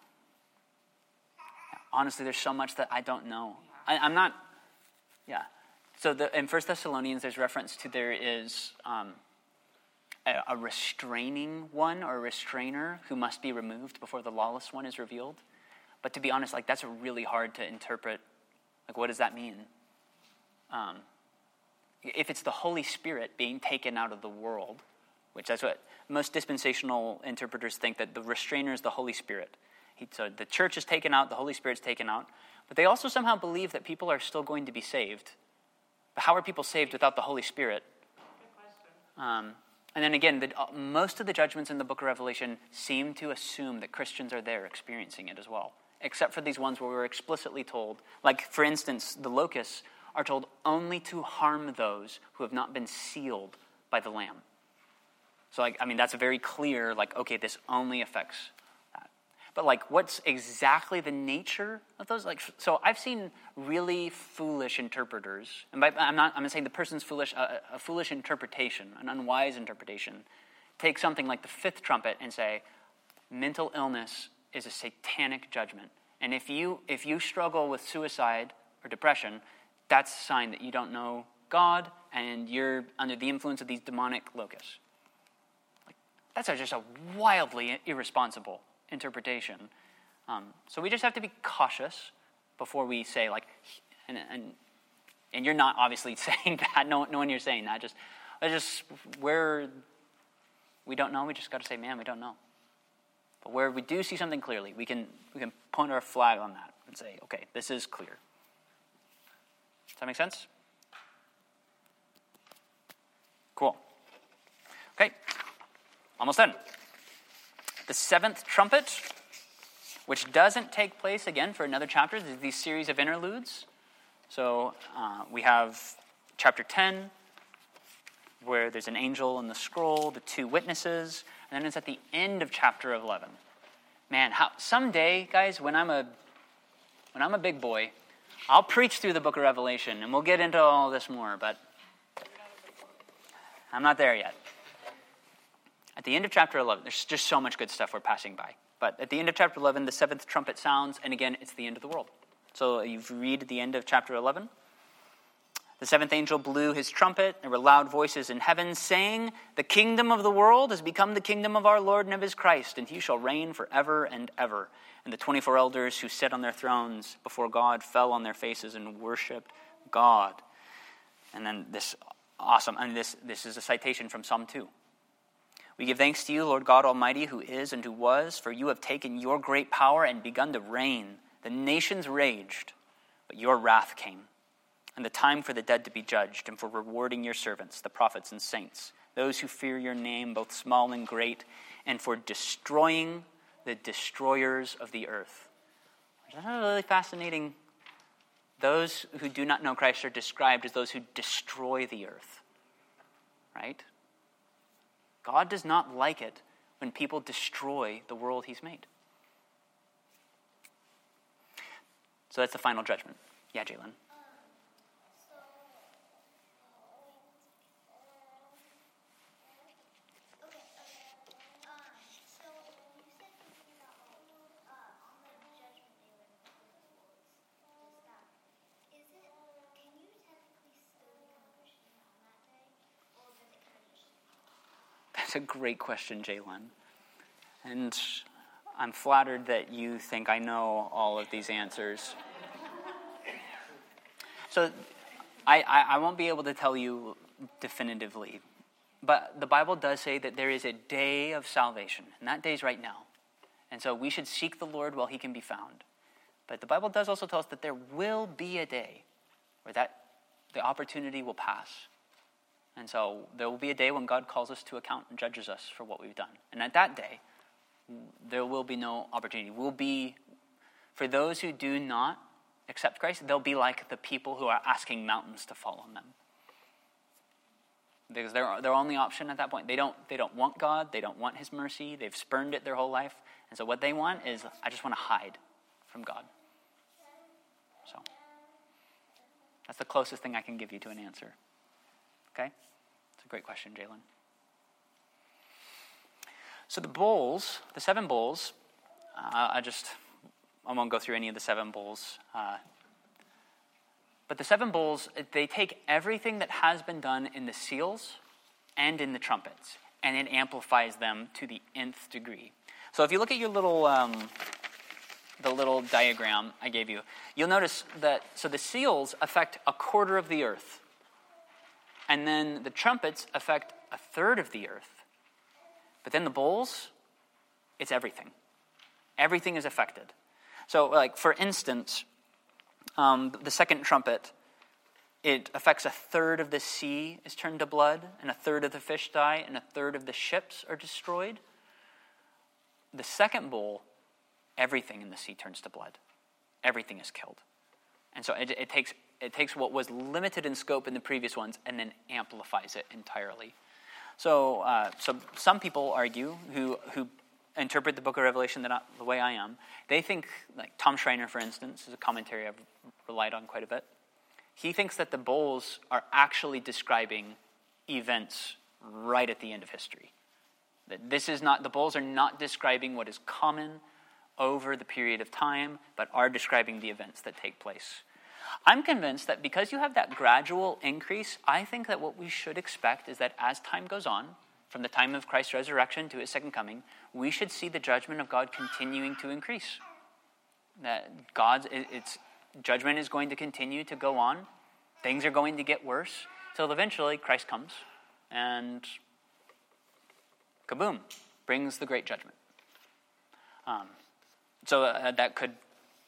honestly, there's so much that I don't know. I, I'm not. Yeah. So the, in First Thessalonians, there's reference to there is um, a, a restraining one or a restrainer who must be removed before the lawless one is revealed. But to be honest, like that's really hard to interpret. Like, what does that mean? Um, if it's the Holy Spirit being taken out of the world, which that's what most dispensational interpreters think, that the restrainer is the Holy Spirit. He, so the church is taken out, the Holy Spirit's taken out. But they also somehow believe that people are still going to be saved. But how are people saved without the Holy Spirit? Good question. Um, and then again, the, uh, most of the judgments in the book of Revelation seem to assume that Christians are there experiencing it as well. except for these ones where we're explicitly told, like, for instance, the locusts are told only to harm those who have not been sealed by the Lamb. So, like, I mean, that's a very clear, like, okay, this only affects that. But, like, what's exactly the nature of those? Like, so I've seen really foolish interpreters, and by, I'm not, I'm not saying the person's foolish, uh, a foolish interpretation, an unwise interpretation, take something like the fifth trumpet and say, mental illness is a satanic judgment. And if you if you struggle with suicide or depression, that's a sign that you don't know God and you're under the influence of these demonic locusts. Like, that's a, just a wildly irresponsible interpretation. Um, so we just have to be cautious before we say, like, and and, and you're not obviously saying that. No, no one you're saying that. Just, I just where we don't know, we just got to say, man, we don't know. But where we do see something clearly, we can we can point our flag on that and say, okay, this is clear. Does that make sense? Cool. Okay, almost done. The seventh trumpet, which doesn't take place, again, for another chapter. There's these series of interludes. So uh, we have chapter ten, where there's an angel and the scroll, the two witnesses, and then it's at the end of chapter eleven. Man, how someday, guys, when I'm a when I'm a big boy, I'll preach through the book of Revelation, and we'll get into all this more, but I'm not there yet. At the end of chapter eleven, there's just so much good stuff we're passing by. But at the end of chapter eleven, the seventh trumpet sounds, and again, it's the end of the world. So you read the end of chapter eleven. The seventh angel blew his trumpet. There were loud voices in heaven saying, "The kingdom of the world has become the kingdom of our Lord and of his Christ, and he shall reign forever and ever." And the twenty-four elders who sit on their thrones before God fell on their faces and worshipped God. And then this awesome, and this, this is a citation from Psalm two. "We give thanks to you, Lord God Almighty, who is and who was, for you have taken your great power and begun to reign. The nations raged, but your wrath came. And the time for the dead to be judged, and for rewarding your servants, the prophets and saints, those who fear your name, both small and great, and for destroying the destroyers of the earth." Isn't that really fascinating? Those who do not know Christ are described as those who destroy the earth. Right? God does not like it when people destroy the world he's made. So that's the final judgment. Yeah, Jalen. That's a great question, Jalen. And I'm flattered that you think I know all of these answers. So I, I, I won't be able to tell you definitively, but the Bible does say that there is a day of salvation, and that day's right now. And so we should seek the Lord while he can be found. But the Bible does also tell us that there will be a day where that the opportunity will pass. And so there will be a day when God calls us to account and judges us for what we've done. And at that day, there will be no opportunity. We'll be, for those who do not accept Christ, they'll be like the people who are asking mountains to fall on them. Because they're their only option at that point. They don't they don't want God. They don't want his mercy. They've spurned it their whole life. And so what they want is, I just want to hide from God. So that's the closest thing I can give you to an answer. Okay? It's a great question, Jalen. So the bowls, the seven bowls, uh, I just, I won't go through any of the seven bowls. Uh, but the seven bowls, they take everything that has been done in the seals and in the trumpets, and it amplifies them to the nth degree. So if you look at your little, um, the little diagram I gave you, you'll notice that, so the seals affect a quarter of the earth. And then the trumpets affect a third of the earth. But then the bowls, it's everything. Everything is affected. So, like, for instance, um, the second trumpet, it affects a third of the sea is turned to blood, and a third of the fish die, and a third of the ships are destroyed. The second bowl everything in the sea turns to blood. Everything is killed. And so it, it takes it takes what was limited in scope in the previous ones and then amplifies it entirely. So uh, so some people argue who who interpret the book of Revelation the, the way I am. They think, like Tom Schreiner, for instance, is a commentary I've relied on quite a bit. He thinks that the bowls are actually describing events right at the end of history. That this is not, the bowls are not describing what is common over the period of time, but are describing the events that take place. I'm convinced that because you have that gradual increase, I think that what we should expect is that as time goes on, from the time of Christ's resurrection to his second coming, we should see the judgment of God continuing to increase. That God's, its judgment is going to continue to go on. Things are going to get worse, till eventually Christ comes and kaboom, brings the great judgment. Um, so uh, that could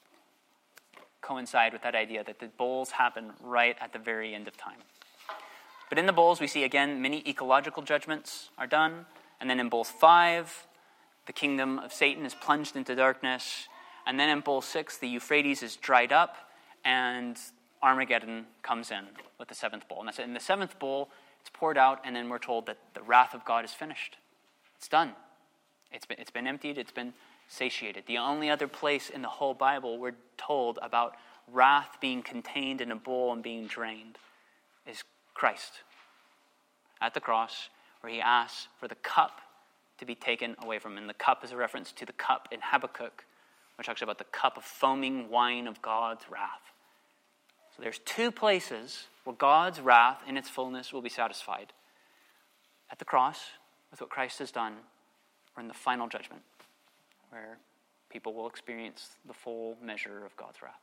coincide with that idea that the bowls happen right at the very end of time. But in the bowls, we see, again, many ecological judgments are done. And then in bowl five, the kingdom of Satan is plunged into darkness. And then in bowl six, the Euphrates is dried up, and Armageddon comes in with the seventh bowl. And that's it. In the seventh bowl, it's poured out, and then we're told that the wrath of God is finished. It's done. It's been, it's been emptied. It's been satiated. The only other place in the whole Bible we're told about wrath being contained in a bowl and being drained is Christ at the cross, where he asks for the cup to be taken away from him. And the cup is a reference to the cup in Habakkuk, which talks about the cup of foaming wine of God's wrath. So there's two places where God's wrath in its fullness will be satisfied. At the cross, with what Christ has done, or in the final judgment, where people will experience the full measure of God's wrath.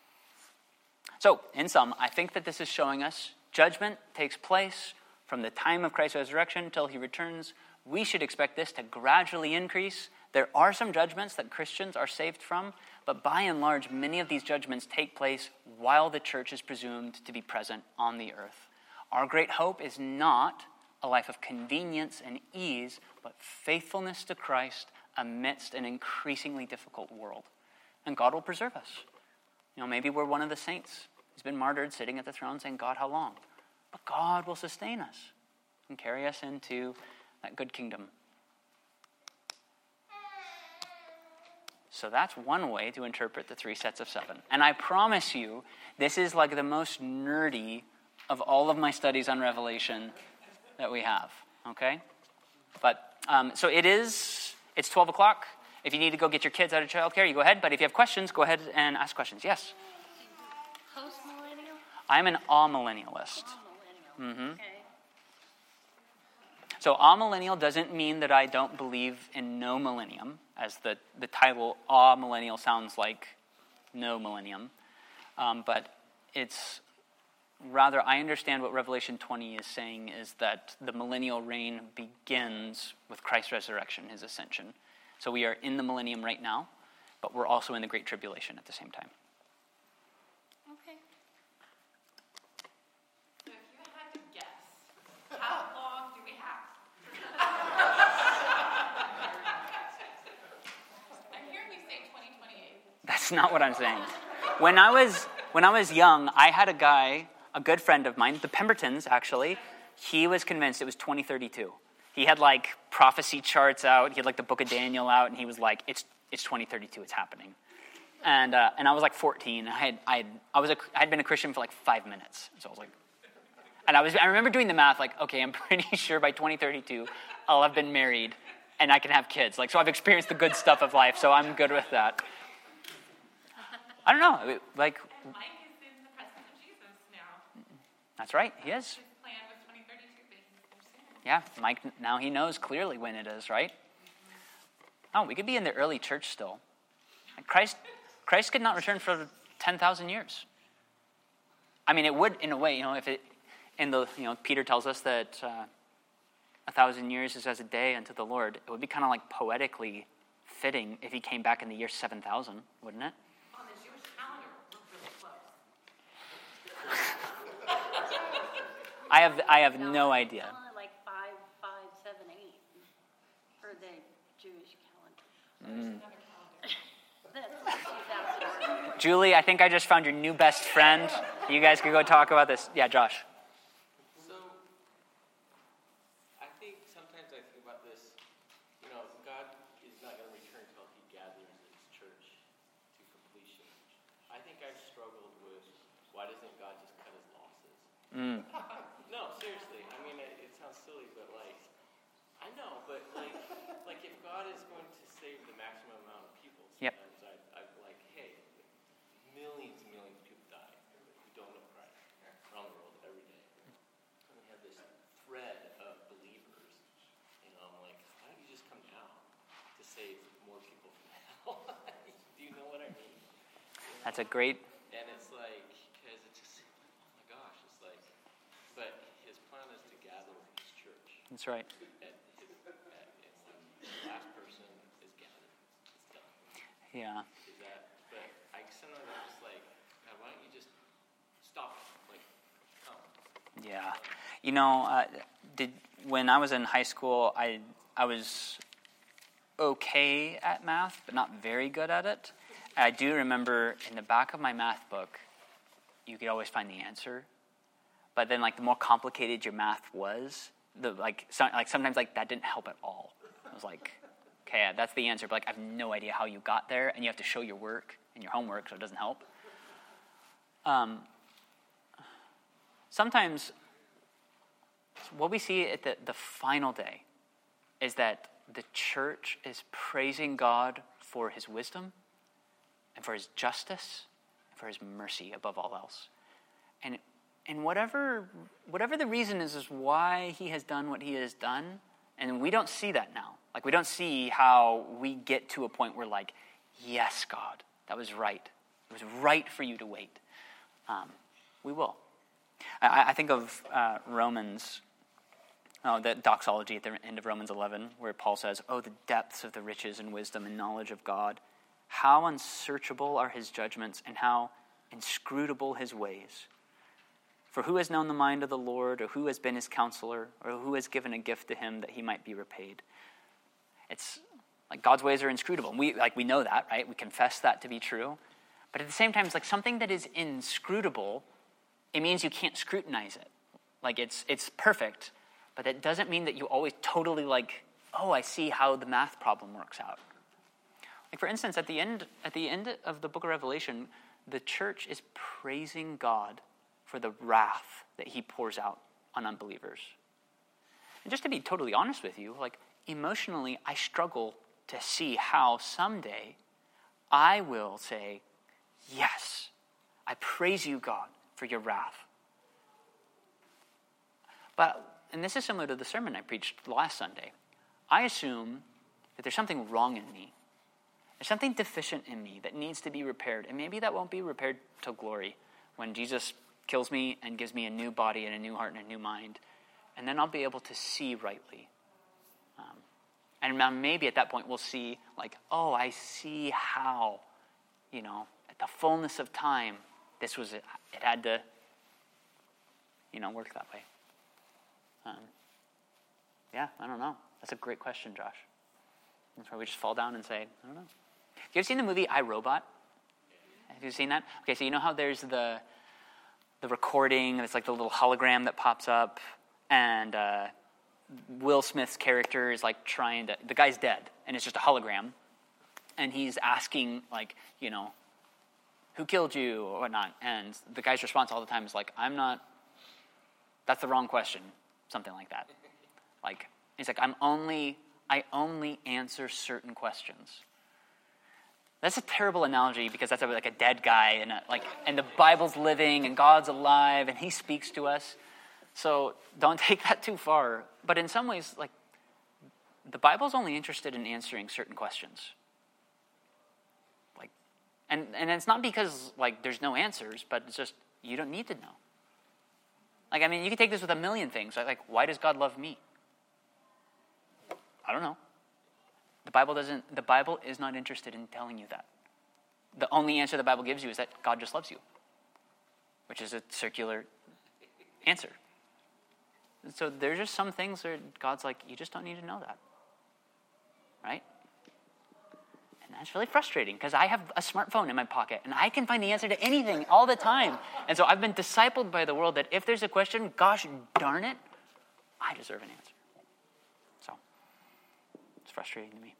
So, in sum, I think that this is showing us judgment takes place from the time of Christ's resurrection until he returns. We should expect this to gradually increase. There are some judgments that Christians are saved from, but by and large, many of these judgments take place while the church is presumed to be present on the earth. Our great hope is not a life of convenience and ease, but faithfulness to Christ amidst an increasingly difficult world. And God will preserve us. You know, maybe we're one of the saints who's been martyred sitting at the throne saying, God, how long? But God will sustain us and carry us into that good kingdom. So that's one way to interpret the three sets of seven. And I promise you, this is like the most nerdy of all of my studies on Revelation that we have, okay? But, um, so it is, it's twelve o'clock. If you need to go get your kids out of childcare, you go ahead. But if you have questions, go ahead and ask questions. Yes? Post-millennial? I'm an amillennialist. Millennial. Mm-hmm. Okay. So amillennial doesn't mean that I don't believe in no millennium, as the, the title amillennial sounds like no millennium. Um, but it's rather, I understand what Revelation twenty is saying is that the millennial reign begins with Christ's resurrection, his ascension. So we are in the millennium right now, but we're also in the Great Tribulation at the same time. Okay. So if you had to guess, how long do we have? I'm hearing you say twenty twenty-eight. That's not what I'm saying. When I was when I was young, I had a guy, a good friend of mine, the Pembertons actually, he was convinced it was twenty thirty-two. He had like prophecy charts out, he had like the book of Daniel out, and he was like, it's it's twenty thirty-two, it's happening. And uh, and I was like fourteen. I had I had, I was a, I had been a Christian for like five minutes. So I was like, and I was I remember doing the math like, okay, I'm pretty sure by twenty thirty-two I'll have been married and I can have kids. Like, so I've experienced the good stuff of life, so I'm good with that. I don't know, like. Mike is in the presence of Jesus now. That's right, he is. His plan was twenty thirty-two, but he's there soon. Yeah, Mike, now he knows clearly when it is, right? Oh, we could be in the early church still. Christ Christ could not return for ten thousand years. I mean, it would, in a way, you know, if it, in the, you know, Peter tells us that uh, a thousand years is as a day unto the Lord. It would be kind of like poetically fitting if he came back in the year seven thousand, wouldn't it? On the Jewish calendar, we're really close. I have I have no idea. Only like five, five, seven, eight for the Jewish calendar. There's another calendar. That's what she's asking. Julie, I think I just found your new best friend. You guys could go talk about this. Yeah, Josh. So, I think sometimes I think about this, you know, God is not going to return until he gathers his church to completion. I think I've struggled with, why doesn't God just cut his losses? Mm. No, seriously. I mean, it, it sounds silly, but like, I know, but like, like if God is going to save the maximum amount of people, Yep. sometimes I, I'm like, hey, millions and millions of people die who don't know Christ around the world every day. And we have this thread of believers, you know, I'm like, why don't you just come down to save more people from hell? Do you know what I mean? That's a great... And it's like, because it's just, oh my gosh, it's like, but his plan is to gather his church. That's right. At his, at, it's like, the last person is gathered. It's done. Yeah. Is that, but I sometimes I'm just like, God, why don't you just stop it? Like, come. Yeah. You know, uh, did when I was in high school, I I was okay at math, but not very good at it. I do remember in the back of my math book, you could always find the answer. But then, like, the more complicated your math was, the like, so, like sometimes like that didn't help at all. I was like, okay, that's the answer, but like I have no idea how you got there, and you have to show your work and your homework, so it doesn't help. Um, sometimes, what we see at the, the final day is that the church is praising God for his wisdom and for his justice and for his mercy above all else. And and whatever whatever the reason is, is why he has done what he has done, and we don't see that now. Like, we don't see how we get to a point where, like, yes, God, that was right. It was right for you to wait. Um, we will. I, I think of uh, Romans, oh, the doxology at the end of Romans eleven, where Paul says, "Oh, the depths of the riches and wisdom and knowledge of God. How unsearchable are his judgments, and how inscrutable his ways. For who has known the mind of the Lord, or who has been his counselor, or who has given a gift to him that he might be repaid?" It's like God's ways are inscrutable. We like we know that, right? We confess that to be true. But at the same time, it's like something that is inscrutable, it means you can't scrutinize it. Like, it's it's perfect, but that doesn't mean that you always totally like, oh, I see how the math problem works out. Like, for instance, at the end at the end of the book of Revelation, the church is praising God for the wrath that he pours out on unbelievers. And just to be totally honest with you, like, emotionally, I struggle to see how someday I will say, yes, I praise you, God, for your wrath. But, and this is similar to the sermon I preached last Sunday, I assume that there's something wrong in me. There's something deficient in me that needs to be repaired. And maybe that won't be repaired till glory, when Jesus kills me and gives me a new body and a new heart and a new mind. And then I'll be able to see rightly. Um, and maybe at that point we'll see, like, oh, I see how, you know, at the fullness of time, this was it. It had to, you know, work that way. Um, yeah, I don't know. That's a great question, Josh. That's where we just fall down and say, I don't know. Have you ever seen the movie I, Robot? Have you seen that? Okay, so you know how there's the the recording, and it's like the little hologram that pops up, and uh, Will Smith's character is like trying to, the guy's dead, and it's just a hologram, and he's asking, like, you know, who killed you or whatnot, and the guy's response all the time is like, I'm not, that's the wrong question, something like that. Like, he's like, I'm only, I only answer certain questions. That's a terrible analogy because that's a, like a dead guy, and a, like, and the Bible's living, and God's alive, and he speaks to us. So don't take that too far. But in some ways, like, the Bible's only interested in answering certain questions. Like, and and it's not because, like, there's no answers, but it's just you don't need to know. Like, I mean, you can take this with a million things. Like, like why does God love me? I don't know. The Bible doesn't. The Bible is not interested in telling you that. The only answer the Bible gives you is that God just loves you, which is a circular answer. So there's just some things where God's like, you just don't need to know that, right? And that's really frustrating because I have a smartphone in my pocket and I can find the answer to anything all the time. And so I've been discipled by the world that if there's a question, gosh darn it, I deserve an answer. So it's frustrating to me.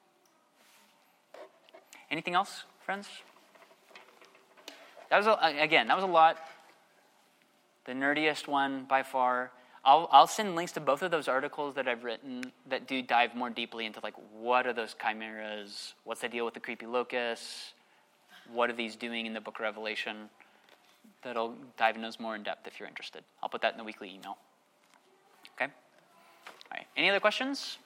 Anything else, friends? That was, a, again, that was a lot. The nerdiest one by far. I'll, I'll send links to both of those articles that I've written that do dive more deeply into, like, what are those chimeras? What's the deal with the creepy locusts? What are these doing in the book of Revelation? That'll dive into those more in depth if you're interested. I'll put that in the weekly email. Okay? All right. Any other questions?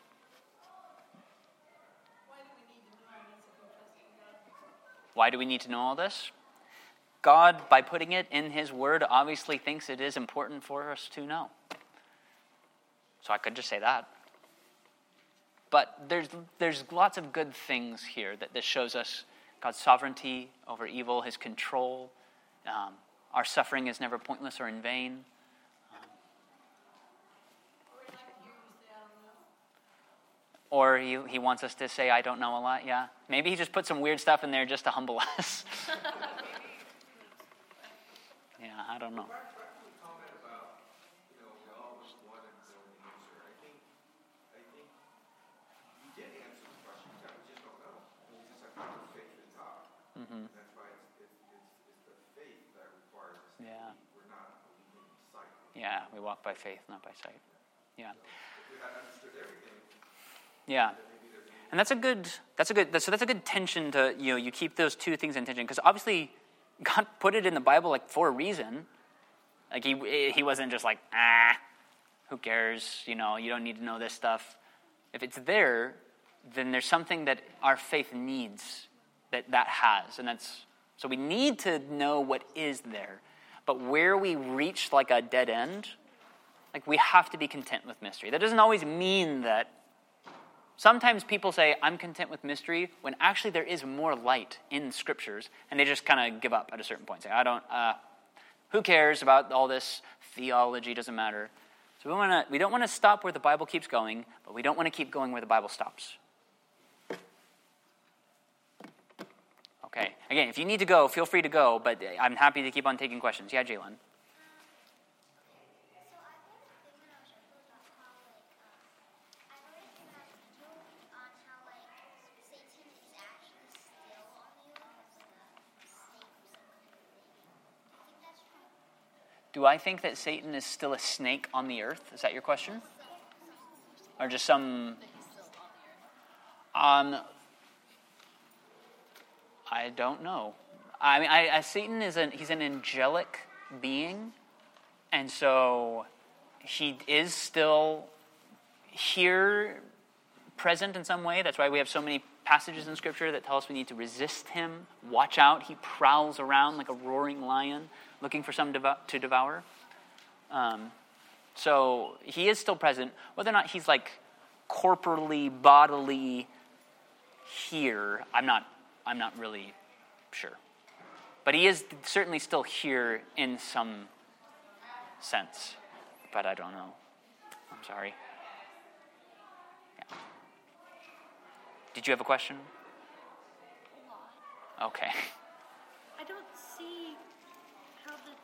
Why do we need to know all this? God, by putting it in his word, obviously thinks it is important for us to know. So I could just say that. But there's there's lots of good things here that this shows us God's sovereignty over evil, his control. Um, our suffering is never pointless or in vain. Um, or he, he wants us to say, I don't know a lot, yeah. Maybe he just put some weird stuff in there just to humble us. Yeah, I don't know. Back back to the comment about, you know, we all just want to know the answer. I think, I think you did answer the question. We just don't know. We just have to put faith in God. Mm-hmm. That's why it's, it's, it's, it's the faith that requires us to Yeah. believe. We're not believing sight. Yeah, we walk by faith, not by sight. Yeah. If we had understood everything, Yeah. then maybe there's And that's a good, that's a good, so that's a good tension to, you know, you keep those two things in tension. Because obviously, God put it in the Bible, like, for a reason. Like, he he wasn't just like, ah, who cares? You know, you don't need to know this stuff. If it's there, then there's something that our faith needs that that has. And that's, so we need to know what is there. But where we reach, like, a dead end, like, we have to be content with mystery. That doesn't always mean that. Sometimes people say, I'm content with mystery, when actually there is more light in scriptures, and they just kind of give up at a certain point. Say, I don't, uh, who cares about all this theology, doesn't matter. So we, wanna, we don't want to stop where the Bible keeps going, but we don't want to keep going where the Bible stops. Okay, again, if you need to go, feel free to go, but I'm happy to keep on taking questions. Yeah, Jalen? Do I think that Satan is still a snake on the earth? Is that your question? Or just some... Um, I don't know. I mean, I, I, Satan is an he's an angelic being, and so he is still here, present in some way. That's why we have so many passages in Scripture that tell us we need to resist him. Watch out, he prowls around like a roaring lion, looking for some devo- to devour. Um, so he is still present. Whether or not he's like corporally, bodily here, I'm not. I'm not really sure. But he is certainly still here in some sense. But I don't know. I'm sorry. Yeah. Did you have a question? A lot. Okay. I don't see how the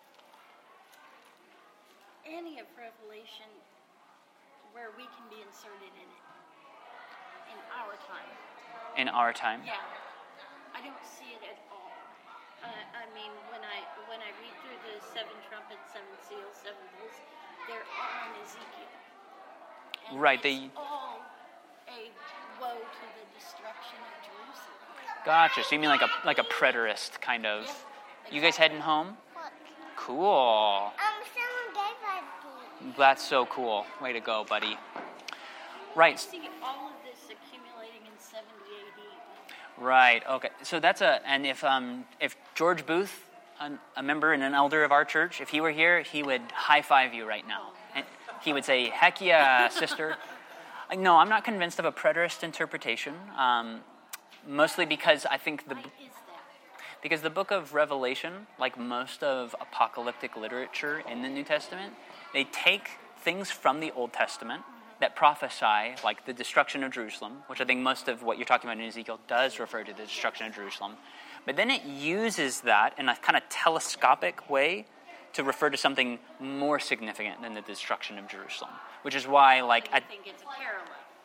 any of Revelation where we can be inserted in it in our time. In our time? Yeah, I don't see it at all. Uh, I mean, when I when I read through the seven trumpets, seven seals, seven bowls, they're all in Ezekiel. And Right, it's they- all a woe to the destruction of Jerusalem. Gotcha. So you mean like a like a preterist kind of. Yeah, You guys heading home? Cool. Um, someone gave us these. That's so cool. Way to go, buddy. Right. I see all of this accumulating in seventy A D. Right. Okay. So that's a and if um if George Booth, a, a member and an elder of our church, if he were here, he would high five you right now, and he would say, "Heck yeah, sister." Uh, No, I'm not convinced of a preterist interpretation. Um, mostly because I think the Why is that? because the book of Revelation, like most of apocalyptic literature in the New Testament, they take things from the Old Testament that prophesy, like the destruction of Jerusalem, which I think most of what you're talking about in Ezekiel does refer to the destruction of Jerusalem. But then it uses that in a kind of telescopic way to refer to something more significant than the destruction of Jerusalem, which is why, like, I I, think it's a parallel.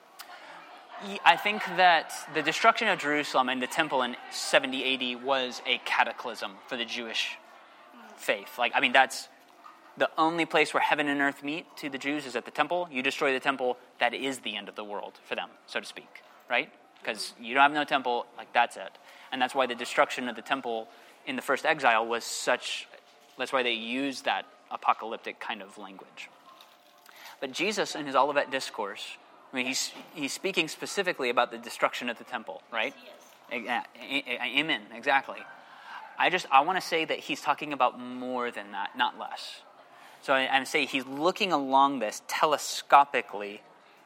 I think that the destruction of Jerusalem and the temple in seventy A D was a cataclysm for the Jewish faith. Like, I mean, that's the only place where heaven and earth meet to the Jews is at the temple. You destroy the temple, that is the end of the world for them, so to speak, right? Because you don't have no temple, like, that's it. And that's why the destruction of the temple in the first exile was such, that's why they used that apocalyptic kind of language. But Jesus, in his Olivet Discourse, I mean, he's he's speaking specifically about the destruction of the temple, right? Yes. Amen, exactly. I just, I want to say that he's talking about more than that, not less. So I, I'm saying he's looking along this telescopically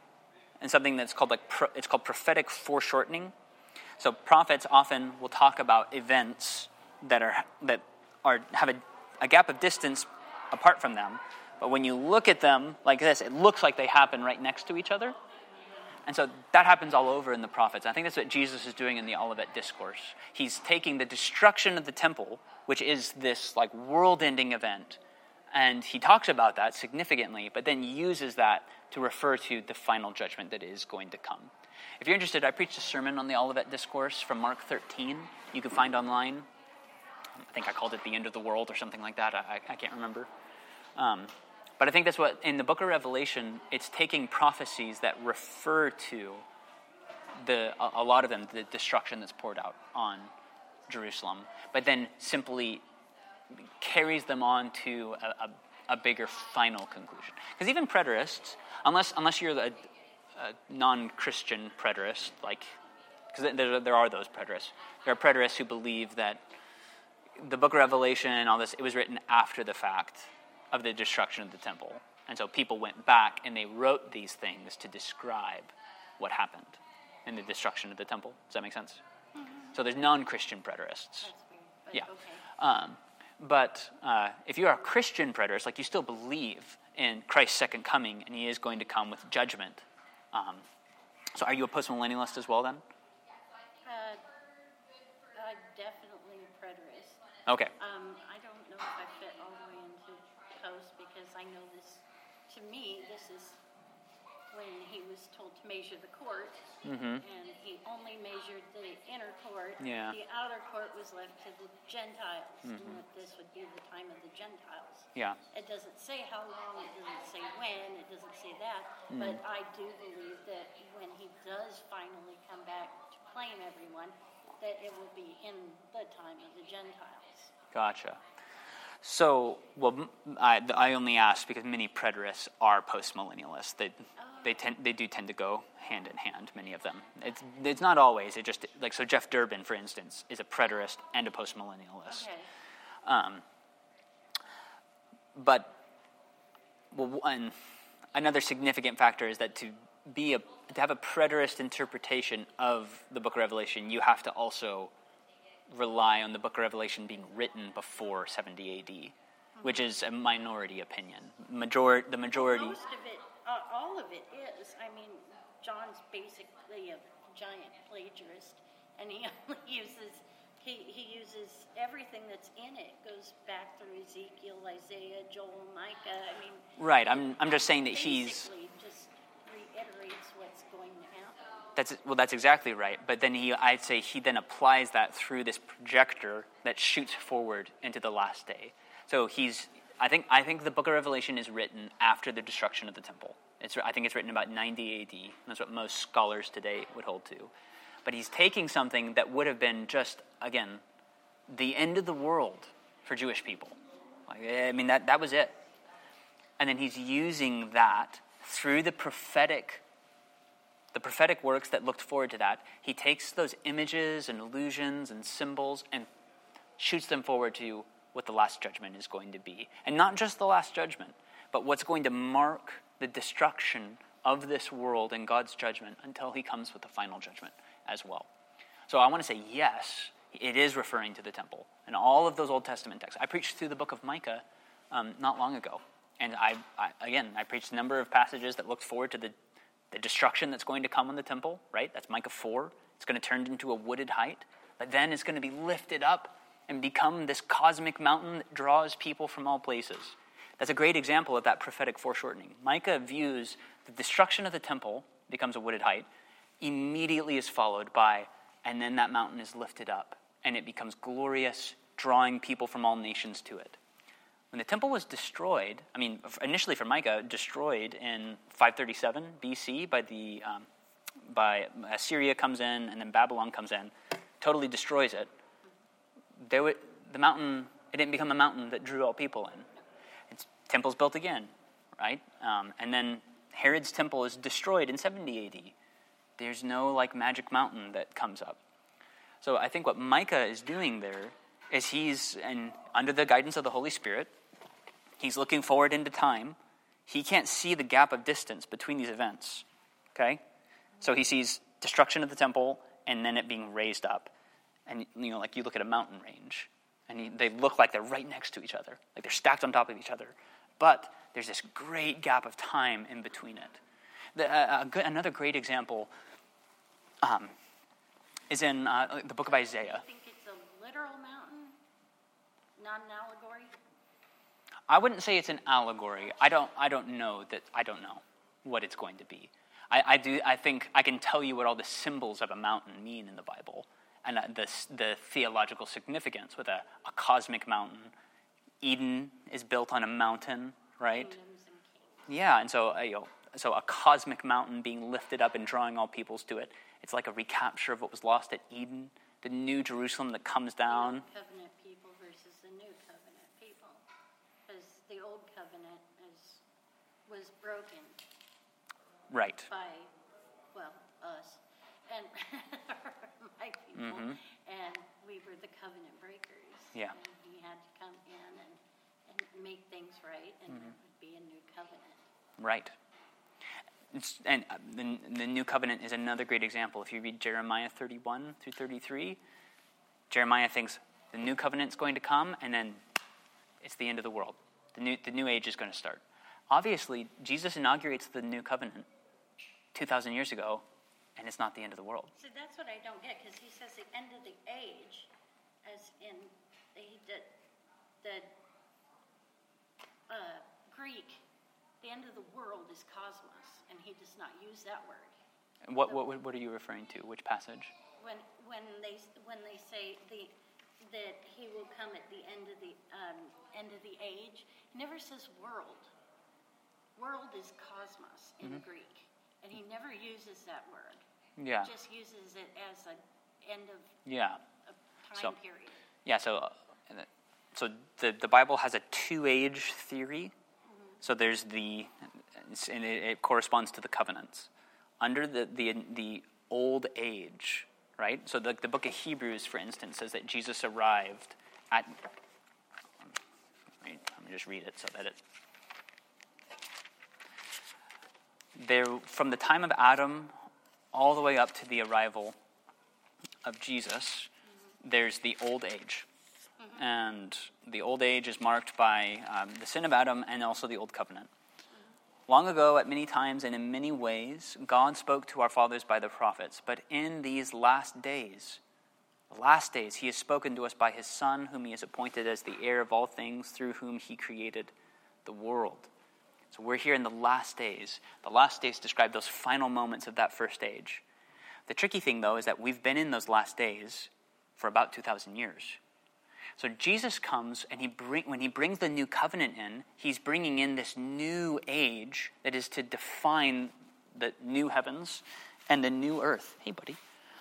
in something that's called like, pro, it's called prophetic foreshortening. So prophets often will talk about events that are, that are, have a, a gap of distance apart from them. But when you look at them like this, it looks like they happen right next to each other. And so that happens all over in the prophets. I think that's what Jesus is doing in the Olivet Discourse. He's taking the destruction of the temple, which is this like world-ending event, and he talks about that significantly, but then uses that to refer to the final judgment that is going to come. If you're interested, I preached a sermon on the Olivet Discourse from Mark thirteen. You can find online. I think I called it The End of the World or something like that. I, I can't remember. Um, But I think that's what, in the book of Revelation, it's taking prophecies that refer to the a, a lot of them, the destruction that's poured out on Jerusalem, but then simply carries them on to a, a, a bigger final conclusion. Because even preterists, unless unless you're a, a non-Christian preterist, like, because there, there are those preterists. There are preterists who believe that the book of Revelation and all this, it was written after the fact of the destruction of the temple. And so people went back and they wrote these things to describe what happened in the destruction of the temple. Does that make sense? Mm-hmm. So there's non-Christian preterists. That's weird, but yeah. okay. Um, but uh, if you're a Christian preterist, like you still believe in Christ's second coming and he is going to come with judgment. Um, so are you a postmillennialist as well then? Uh, uh, definitely a preterist. Okay. Um, I don't know if I fit all the way into post because I know this, to me, this is when he was told to measure the court, mm-hmm. and he only measured the inner court. Yeah. The outer court was left to the Gentiles, Mm-hmm. and that this would be the time of the Gentiles. Yeah. It doesn't say how long, it doesn't say when, it doesn't say that, Mm. but I do believe that when he does finally come back to claim everyone, that it will be in the time of the Gentiles. Gotcha. So, well, I, I only ask because many preterists are postmillennialists. They they tend they do tend to go hand in hand. Many of them. It's it's not always. It just like so. Jeff Durbin, for instance, is a preterist and a postmillennialist. Okay. Um, but well, one another significant factor is that to be a to have a preterist interpretation of the Book of Revelation, you have to also rely on the Book of Revelation being written before seventy A D, which is a minority opinion. Major, the majority. Most of it, uh, all of it is. I mean, John's basically a giant plagiarist, and he only uses he he uses everything that's in it. Goes back through Ezekiel, Isaiah, Joel, Micah. I mean, right. I'm I'm just saying that he's basically just reiterates what's going to happen. That's well. That's exactly right. But then he, I'd say, he then applies that through this projector that shoots forward into the last day. So he's. I think. I think the Book of Revelation is written after the destruction of the temple. It's. I think it's written about ninety A D. That's what most scholars today would hold to. But he's taking something that would have been just again, the end of the world for Jewish people. Like, I mean, that that was it. And then he's using that through the prophetic. The prophetic works that looked forward to that, he takes those images and illusions and symbols and shoots them forward to what the last judgment is going to be. And not just the last judgment, but what's going to mark the destruction of this world and God's judgment until he comes with the final judgment as well. So I want to say, yes, it is referring to the temple and all of those Old Testament texts. I preached through the book of Micah um, not long ago. And I, I, again, I preached a number of passages that looked forward to the the destruction that's going to come on the temple, right? That's Micah four. It's going to turn into a wooded height, but then it's going to be lifted up and become this cosmic mountain that draws people from all places. That's a great example of that prophetic foreshortening. Micah views the destruction of the temple becomes a wooded height, immediately is followed by, and then that mountain is lifted up, and it becomes glorious, drawing people from all nations to it. When the temple was destroyed, I mean, initially for Micah, destroyed in five thirty-seven B C by the um, by Assyria comes in, and then Babylon comes in, totally destroys it. There were, the mountain, it didn't become a mountain that drew all people in. Its temple's built again, right? Um, and then Herod's temple is destroyed in seventy A D. There's no like magic mountain that comes up. So I think what Micah is doing there is he's, and under the guidance of the Holy Spirit, he's looking forward into time. He can't see the gap of distance between these events, okay? So he sees destruction of the temple and then it being raised up. And, you know, like you look at a mountain range, and he, they look like they're right next to each other, like they're stacked on top of each other. But there's this great gap of time in between it. The, uh, a good, another great example um, is in uh, the book of Isaiah. I think it's a literal mountain, not an allegory. I wouldn't say it's an allegory. I don't. I don't know that. I don't know what it's going to be. I, I do. I think I can tell you what all the symbols of a mountain mean in the Bible, and uh, the the theological significance with a, a cosmic mountain. Eden is built on a mountain, right? Kingdoms and kings. Yeah, and so uh, you know, so a cosmic mountain being lifted up and drawing all peoples to it. It's like a recapture of what was lost at Eden, the new Jerusalem that comes down. Covenant people versus the new covenant people, because the old covenant is was broken Right. by, well, us and my people, Mhm. and we were the covenant breakers. Yeah. And he had to come in and, and make things right, and Mm-hmm. it would be a new covenant. Right. It's, and uh, the, the New Covenant is another great example. If you read Jeremiah thirty-one through thirty-three, Jeremiah thinks the New Covenant's going to come, and then it's the end of the world. The new, the new age is going to start. Obviously, Jesus inaugurates the New Covenant two thousand years ago, and it's not the end of the world. So that's what I don't get, because he says the end of the age, as in the the, the uh, Greek, the end of the world is cosmos, and he does not use that word. What, what, what are you referring to? Which passage? When when they when they say the that he will come at the end of the um, end of the age, he never says world. World is cosmos in Mhm. Greek, and he never uses that word. Yeah. He just uses it as an end of Yeah. a time So- period. Yeah, so uh, so the, the Bible has a two-age theory. So there's the, and it, it corresponds to the covenants. Under the, the, the old age, right? So the, the book of Hebrews, for instance, says that Jesus arrived at, let me, let me just read it so that it, there, from the time of Adam all the way up to the arrival of Jesus, there's the old age. And the old age is marked by um, the sin of Adam and also the old covenant. Long ago, at many times and in many ways, God spoke to our fathers by the prophets. But in these last days, the last days, he has spoken to us by his Son, whom he has appointed as the heir of all things, through whom he created the world. So we're here in the last days. The last days describe those final moments of that first age. The tricky thing, though, is that we've been in those last days for about two thousand years. So Jesus comes, and he bring, when he brings the new covenant in, he's bringing in this new age that is to define the new heavens and the new earth. Hey, buddy.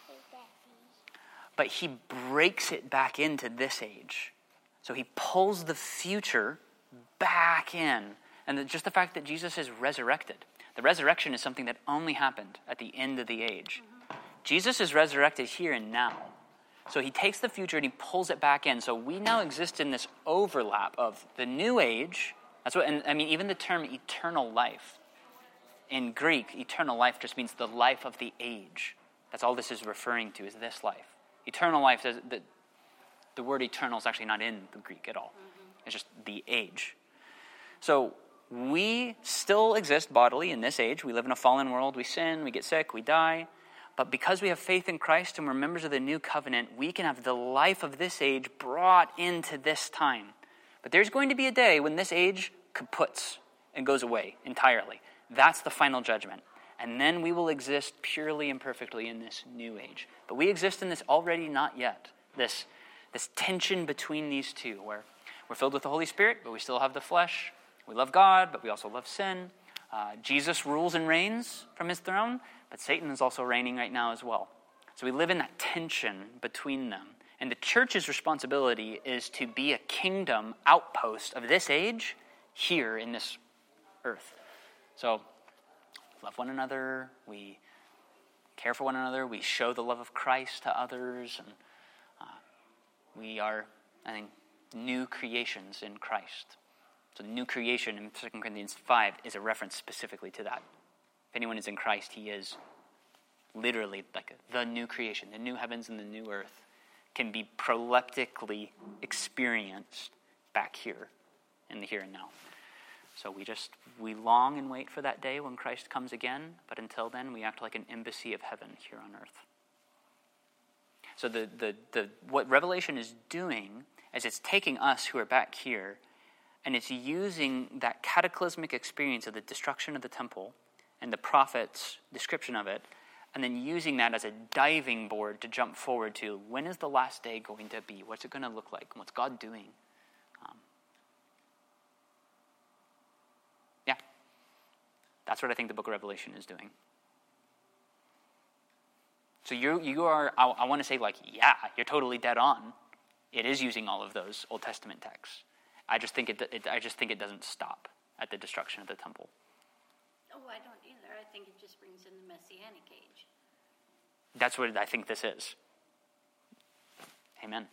But he breaks it back into this age. So he pulls the future back in. And the, just the fact that Jesus is resurrected. The resurrection is something that only happened at the end of the age. Mm-hmm. Jesus is resurrected here and now. So he takes the future and he pulls it back in. So we now exist in this overlap of the new age. That's what, and I mean, even the term eternal life. In Greek, eternal life just means the life of the age. That's all this is referring to, is this life. Eternal life, the, the word eternal is actually not in the Greek at all. Mm-hmm. It's just the age. So we still exist bodily in this age. We live in a fallen world. We sin, we get sick, we die. But because we have faith in Christ and we're members of the new covenant, we can have the life of this age brought into this time. But there's going to be a day when this age kaputs and goes away entirely. That's the final judgment. And then we will exist purely and perfectly in this new age. But we exist in this already not yet. This, this tension between these two, where we're filled with the Holy Spirit, but we still have the flesh. We love God, but we also love sin. Uh, Jesus rules and reigns from his throne, but Satan is also reigning right now as well. So we live in that tension between them. And the church's responsibility is to be a kingdom outpost of this age here in this earth. So love one another, we care for one another, we show the love of Christ to others, and uh, we are, I think, new creations in Christ. So the new creation in Second Corinthians five is a reference specifically to that. If anyone is in Christ, he is literally like a, the new creation. The new heavens and the new earth can be proleptically experienced back here in the here and now. So we just, we long and wait for that day when Christ comes again, but until then, we act like an embassy of heaven here on earth. So the the the what Revelation is doing is it's taking us who are back here, and it's using that cataclysmic experience of the destruction of the temple and the prophet's description of it, and then using that as a diving board to jump forward to, when is the last day going to be? What's it going to look like? What's God doing? Um, yeah. That's what I think the book of Revelation is doing. So you you are, I, I want to say like, yeah, you're totally dead on. It is using all of those Old Testament texts. I just think it, it I just think it doesn't stop at the destruction of the temple. Oh, I don't either. I think it just brings in the Messianic age. That's what I think this is. Amen.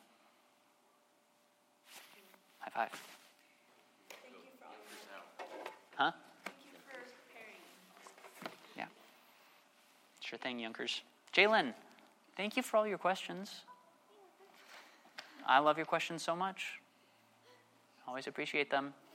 High five. Thank you for all your help. Huh? Thank you for preparing. Yeah. Sure thing, Yonkers. Jalen, thank you for all your questions. I love your questions so much. Always appreciate them.